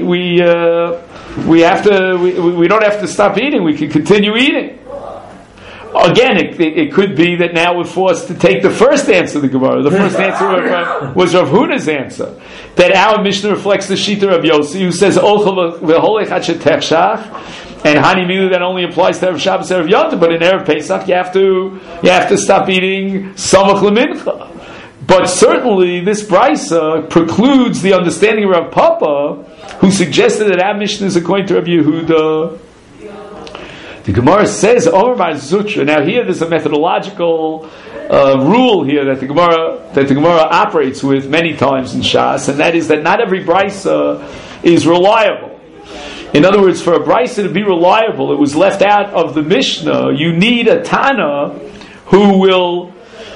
don't have to stop eating. We can continue eating. Again, it could be that now we're forced to take the first answer of the Gemara. The first answer was Rav Huda's answer. That our Mishnah reflects the Shita of Yossi, who says Ochel V'Holech Ad Shetech, and Hani Milu that only applies to Erev Shabbos, Erev Yontiv, but in Erev Pesach you have to stop eating Samach L'Mincha. But certainly this brayso precludes the understanding of Rav Papa, who suggested that our Mishnah is according to Rabbi Yehuda. The Gemara says, Omer Bar Zutra. Now here there's a methodological rule here that the Gemara operates with many times in Shas, and that is that not every brayso is reliable. In other words, for a brayso to be reliable, it was left out of the Mishnah. You need a Tana who will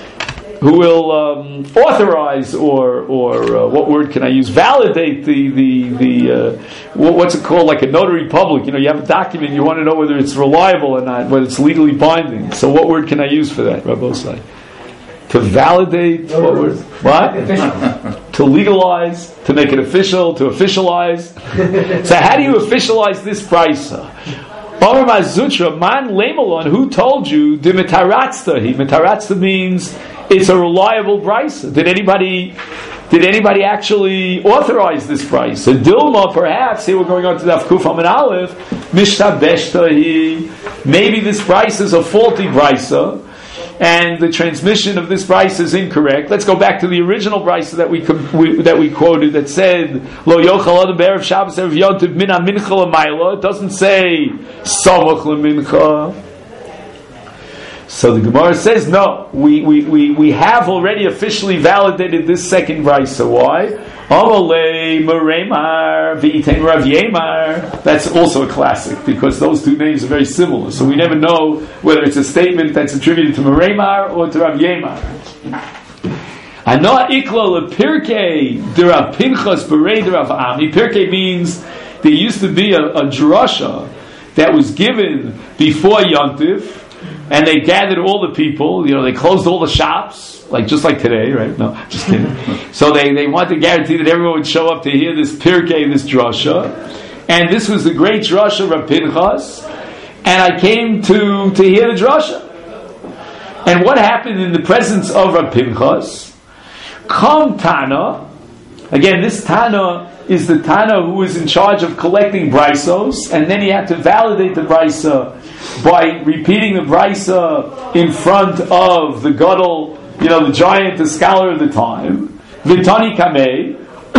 authorize or what word can I use? Validate the what's it called, like a notary public? You have a document, you want to know whether it's reliable or not, whether it's legally binding. So what word can I use for that, Rabbi Osai? To validate, what? To legalize, to make it official, to officialize. So how do you officialize this brayso? Omer Mazutra, man lemalon, who told you, the metaratzta? Metaratzta means it's a reliable brayso. Did anybody actually authorize this brayso? Dilma, perhaps, here we're going on to Daf Kuf Amud Aleph, Mishtabeshtahi, maybe this brayso is a faulty brayso, and the transmission of this brisa is incorrect. Let's go back to the original brisa that we quoted that said Lo yochal adam be'erev Shabbos erev Yom Tov min ha-mincha l'mayla. It doesn't say samach l'mincha. So the Gemara says no. We have already officially validated this second brisa. Why? Amalei Meremar v'itein Rav Yemar. That's also a classic because those two names are very similar. So we never know whether it's a statement that's attributed to Meremar or to Rav Yemar. Anoa ikla lepirkei d'Rav Pinchas b'rei d'Rav Ami. Pirkei means there used to be a drasha that was given before Yontif, and they gathered all the people. They closed all the shops. Just like today, right? No, just kidding. So they wanted to guarantee that everyone would show up to hear this pirkei, this drasha. And this was the great drasha Rav Pinchas. And I came to hear the drasha. And what happened in the presence of Rav Pinchas? Kam Tana. Again, this Tana is the Tana who is in charge of collecting brisos. And then he had to validate the brisa by repeating the brisa in front of the gadol, the giant, the scholar of the time, Vitani Kamei,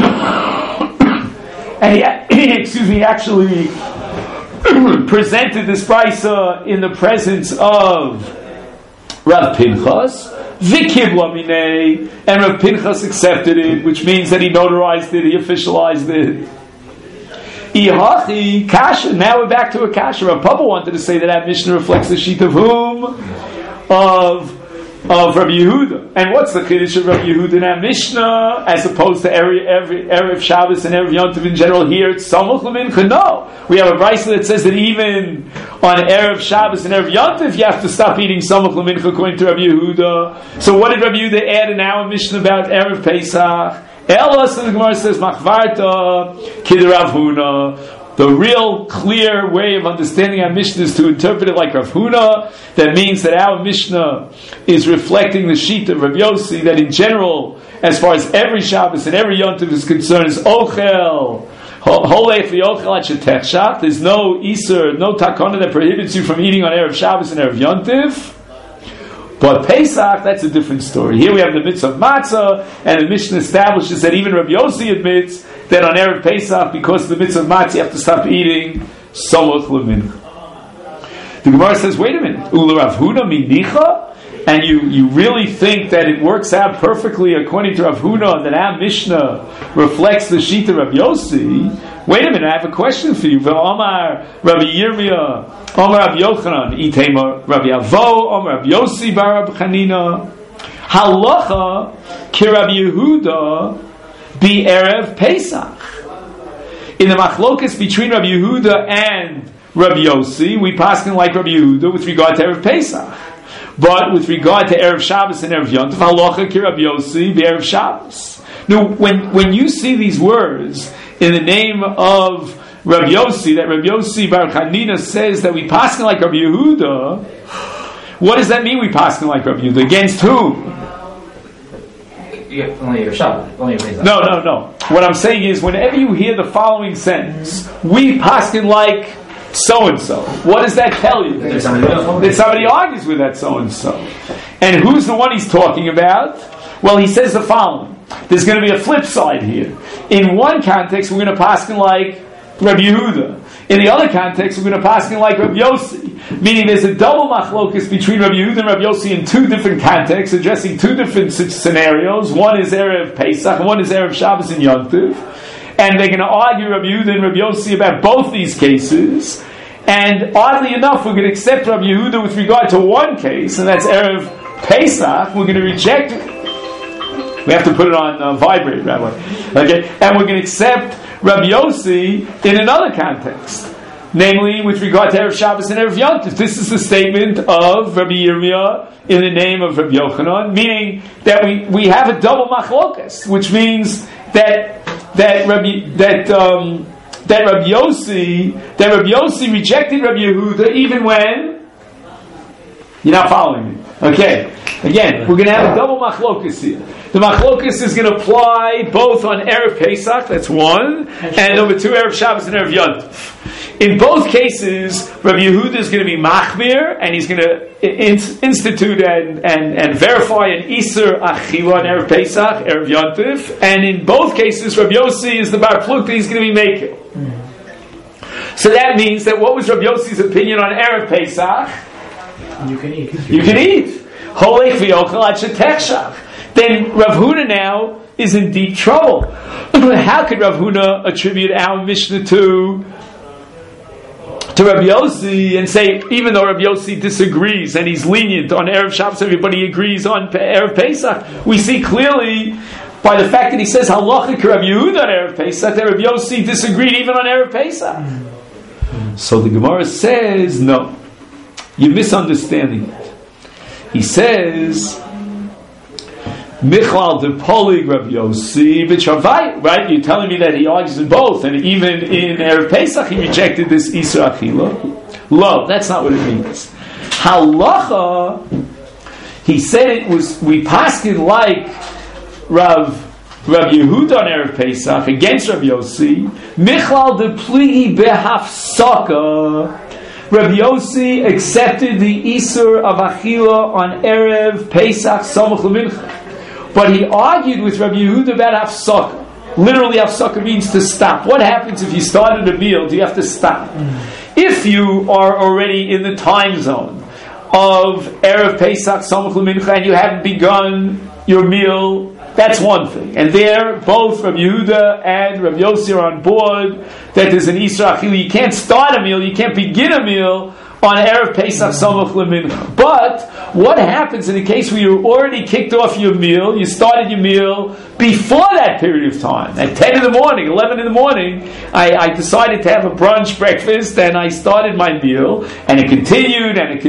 and he actually presented this brisa in the presence of Rav Pinchas, Vikibla Minei, and Rav Pinchas accepted it, which means that he notarized it, he officialized it. Ihachi kasha. Now we're back to a kasha. Rav Papa wanted to say that Mishnah reflects the sheet of whom? Of Rabbi Yehuda. And what's the chiddush of Rabbi Yehuda in our Mishnah, as opposed to every Erev Shabbos and Erev Yom Tov in general? Here it's Samach L'mincha. No, we have a brisa that says that even on Erev Shabbos and Erev Yom Tov you have to stop eating Samach L'mincha according to Rabbi Yehuda. So what did Rabbi Yehuda add in our Mishnah about Erev Pesach? Elas, and the Gemara says Machvarta Kid Rav Huna. The real clear way of understanding our Mishnah is to interpret it like Rav Huna. That means that our Mishnah is reflecting the sheet of Rav Yossi, that in general, as far as every Shabbos and every Yom Tov is concerned, is Ochel. There's no Iser, no Takana that prohibits you from eating on Erev Shabbos and Erev Yom Tov. But Pesach, that's a different story. Here we have the mitzvah of matzah, and the Mishnah establishes that even Rabbi Yossi admits that on Erev Pesach, because of the mitzvah of matzah, you have to stop eating Samach L'mincha. The Gemara says, wait a minute, Ula Rav Huna minicha? And you really think that it works out perfectly according to Rav Huna, that our Mishnah reflects the sheet of Rav Yossi? Wait a minute, I have a question for you. Omar Rabbi Yirmiyah, Omar Rabbi Yochanan, Itema Rabbi Avo, Omar Rabbi Yossi bar Rabbi Chanina. Halacha ki Rabbi Yehuda bi Erev Pesach. In the machlokas between Rabbi Yehuda and Rabbi Yossi, we paskin like Rabbi Yehuda with regard to Erev Pesach. But with regard to Erev Shabbos and Erev Yom Tov, halacha ki Rabbi Yossi bi Erev Shabbos. Now, when you see these words in the name of Rabbi Yossi, that Rabbi Yossi bar Chanina says that we paskin like Rabbi Yehuda, what does that mean we paskin like Rabbi Yehuda? Against whom? Only your Shabbat. Only your Pesach. No. What I'm saying is, whenever you hear the following sentence, we paskin like so-and-so, what does that tell you? That somebody argues with that so-and-so. And who's the one he's talking about? Well, he says the following. There's going to be a flip side here. In one context, we're going to paskin like Rabbi Yehuda. In the other context, we're going to paskin like Rabbi Yossi. Meaning there's a double machlokus between Rabbi Yehuda and Rabbi Yossi in two different contexts, addressing two different scenarios. One is Erev Pesach, and one is Erev Shabbos and Yom Tov. And they're going to argue Rabbi Yehuda and Rabbi Yossi about both these cases. And oddly enough, we're going to accept Rabbi Yehuda with regard to one case, and that's Erev Pesach. We're going to reject it. We have to put it on vibrate, Rabbi. Okay? And we're going to accept Rabbi Yossi in another context. Namely, with regard to Erev Shabbos and Erev Yom Tov. This is the statement of Rabbi Yirmiyah in the name of Rabbi Yochanan, meaning that we have a double machlokas, which means that Rabbi Yossi rejected Rabbi Yehuda even when you're not following me. Okay, again, we're going to have a double machlokas here. The machlokas is going to apply both on Erev Pesach, that's one, and number two, Erev Shabbos and Erev Yom Tov. In both cases, Rabbi Yehuda is going to be machmir, and he's going to institute and verify an Isur Achila on Erev Pesach, Erev Yontif, and in both cases, Rabbi Yossi is the Bar Plukta, he's going to be making. So that means that what was Rabbi Yossi's opinion on Erev Pesach? You can eat. You can eat. Holech v'yochel ad shetechshach. Then Rav Huna now is in deep trouble. How could Rav Huna attribute our Mishnah to Rabbi Yossi and say, even though Rabbi Yossi disagrees and he's lenient on Erev Shabbos, everybody agrees on Erev Pesach? We see clearly by the fact that he says halachic Rabbi Yehuda on Erev Pesach that Rabbi Yossi disagreed even on Erev Pesach. So the Gemara says, no, you're misunderstanding it. He says, Michlal de Polig Rabbi Yossi b'Chavai, right? You're telling me that he argues in both, and even in Erev Pesach he rejected this Isra Achila. Lo, that's not what it means. Halacha, he said it was, we paskin like Rabbi Yehuda on Erev Pesach against Rabbi Yossi. Michlal de Pligi behafsaka. Rabbi Yossi accepted the Isur of Achila on Erev Pesach Samach L'Mincha. But he argued with Rabbi Yehuda about Hafsaka. Literally, Hafsaka means to stop. What happens if you started a meal? Do you have to stop? If you are already in the time zone of Erev Pesach Samach L'Mincha and you haven't begun your meal, that's one thing. And there, both Rabbi Yehuda and Rabbi Yossi are on board that there's an Isra Achila. You can't start a meal, you can't begin a meal on Erev Pesach Samach L'Mincha. But what happens in the case where you already kicked off your meal, you started your meal before that period of time, at 10 in the morning, 11 in the morning, I decided to have a brunch breakfast and I started my meal, and it continued, and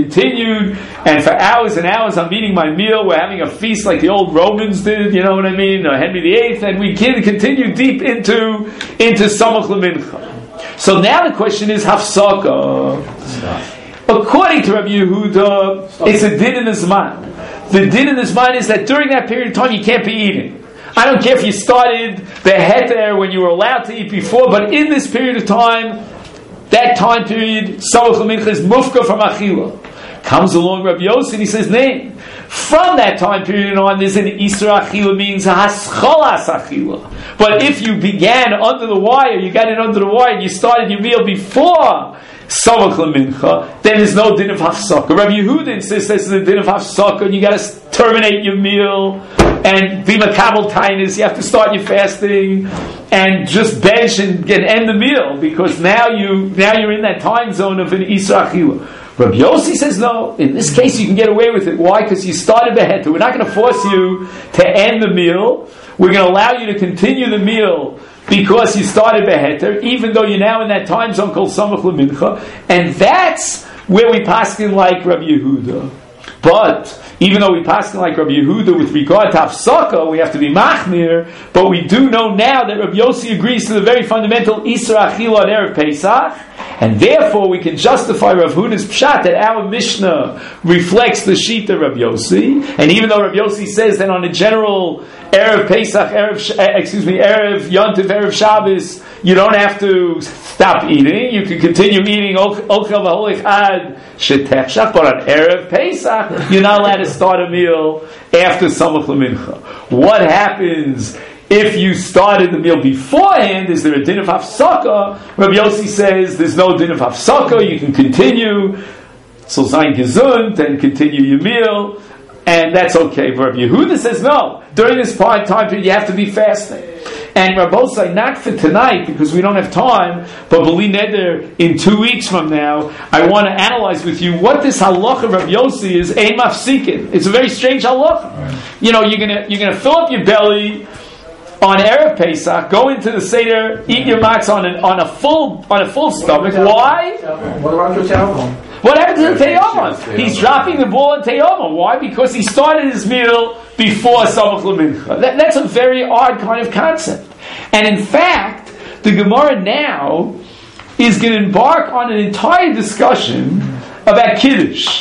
for hours and hours I'm eating my meal. We're having a feast like the old Romans did, you know what I mean, Henry VIII, and we continue deep into Samach L'Mincha. So now the question is Hafsaka. According to Rabbi Yehuda, it's a din in the Zman. The din in the Zman is that during that period of time you can't be eating. I don't care if you started the heter when you were allowed to eat before, but in this period of time, that time period, Samach L'Mincha is mufka from Achila. Comes along Rabbi Yossi and he says, nay. From that time period on, there's an Isra Achila, means Hascholas Achila. But if you began under the wire, you got it under the wire, and you started your meal before Samach L'Mincha, then there's no din of Hafsaka. Rabbi Yehuda insists this is a din of Hafsaka, and you got to terminate your meal, and be makabel tainis, you have to start your fasting, and just bench and end the meal, because now you're in that time zone of an Isra Achila. Rabbi Yossi says no, in this case you can get away with it. Why? Because you started beheter. We're not going to force you to end the meal. We're going to allow you to continue the meal because you started beheter, even though you're now in that time zone called Samach L'Mincha. And that's where we paskin like Rabbi Yehuda. But even though we paskin like Rabbi Yehuda with regard to Hafsaka, we have to be machmir, but we do know now that Rabbi Yossi agrees to the very fundamental Isra Achila on Erev Pesach, and therefore we can justify Rav Huna's pshat that our Mishnah reflects the sheet of Rabbi Yossi. And even though Rabbi Yossi says that on a general Erev Pesach, Erev Yontif, Erev Shabbos, you don't have to stop eating. You can continue eating Ochel v'holech ad shetechshach, but on Erev Pesach, you're not allowed to start a meal after Samach L'Mincha. What happens if you started the meal beforehand? Is there a din of Hafsaka? Rabbi Yossi says there's no din of Hafsaka. You can continue, so sein gesund, and continue your meal, and that's okay. But Rabbi Yehuda says no. During this time period, you have to be fasting. And Rabbi say not for tonight because we don't have time, but B'li Neder in 2 weeks from now, I want to analyze with you what this halacha of Rabbi Yossi is. Ein mafsikin. It's a very strange halacha. Right. You know, you're gonna fill up your belly on Erev Pesach, go into the Seder, eat your matzah on a full stomach. Why? What about your Teyomah? What happened to the Teyomah? He's dropping the ball in Teyomah. Why? Because he started his meal before Samach L'Mincha. That's a very odd kind of concept. And in fact, the Gemara now is going to embark on an entire discussion about Kiddush.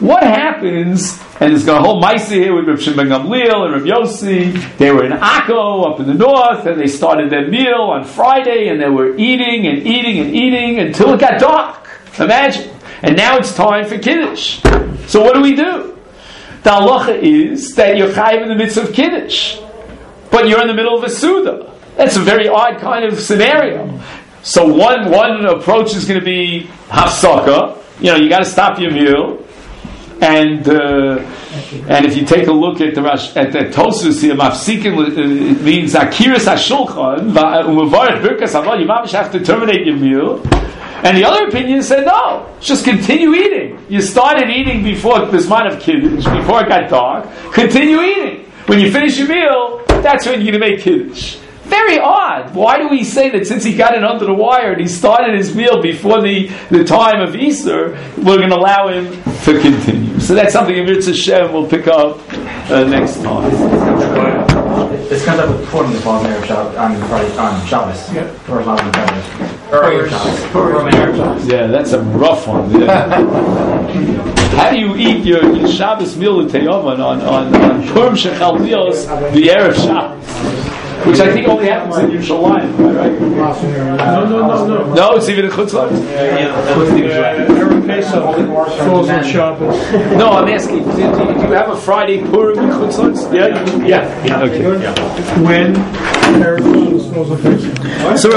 What happens, and there's got a whole Maisa here with Reb Shimon ben Gamliel and Reb Yossi. They were in Akko, up in the north, and they started their meal on Friday, and they were eating and eating and eating until it got dark. Imagine. And now it's time for Kiddush. So what do? The halacha is that you're chayiv in the midst of Kiddush, but you're in the middle of a Suda. That's a very odd kind of scenario. So one approach is going to be hafsaka. You got to stop your meal. And if you take a look at the Tosfos here, mafsikin means akiras hashulchan u'mevarech birkas haval. You have to terminate your meal. And the other opinion said no, just continue eating. You started eating before this man of Kiddush, before it got dark. Continue eating. When you finish your meal, that's when you're going to make Kiddush. Very odd. Why do we say that since he got it under the wire and he started his meal before the time of Easter, we're going to allow him to continue? So that's something in Mitzvah Shem we'll pick up next time. This comes up with Purim the following on Shabbos. Yeah. Or Shabbos. Yeah, that's a rough one. Yeah. How do you eat your Shabbos meal with Teyovan on Purim Shechal Lios the Erev Shabbos? Which I think only happens in Yerushalayim, right? No. No, it's even in Chutz La'aretz. Erev Pesach falls on Shabbos. No, I'm asking, do you have a Friday Purim in Chutz La'aretz? Yeah? Okay. When Erev Pesach falls on Pesach. So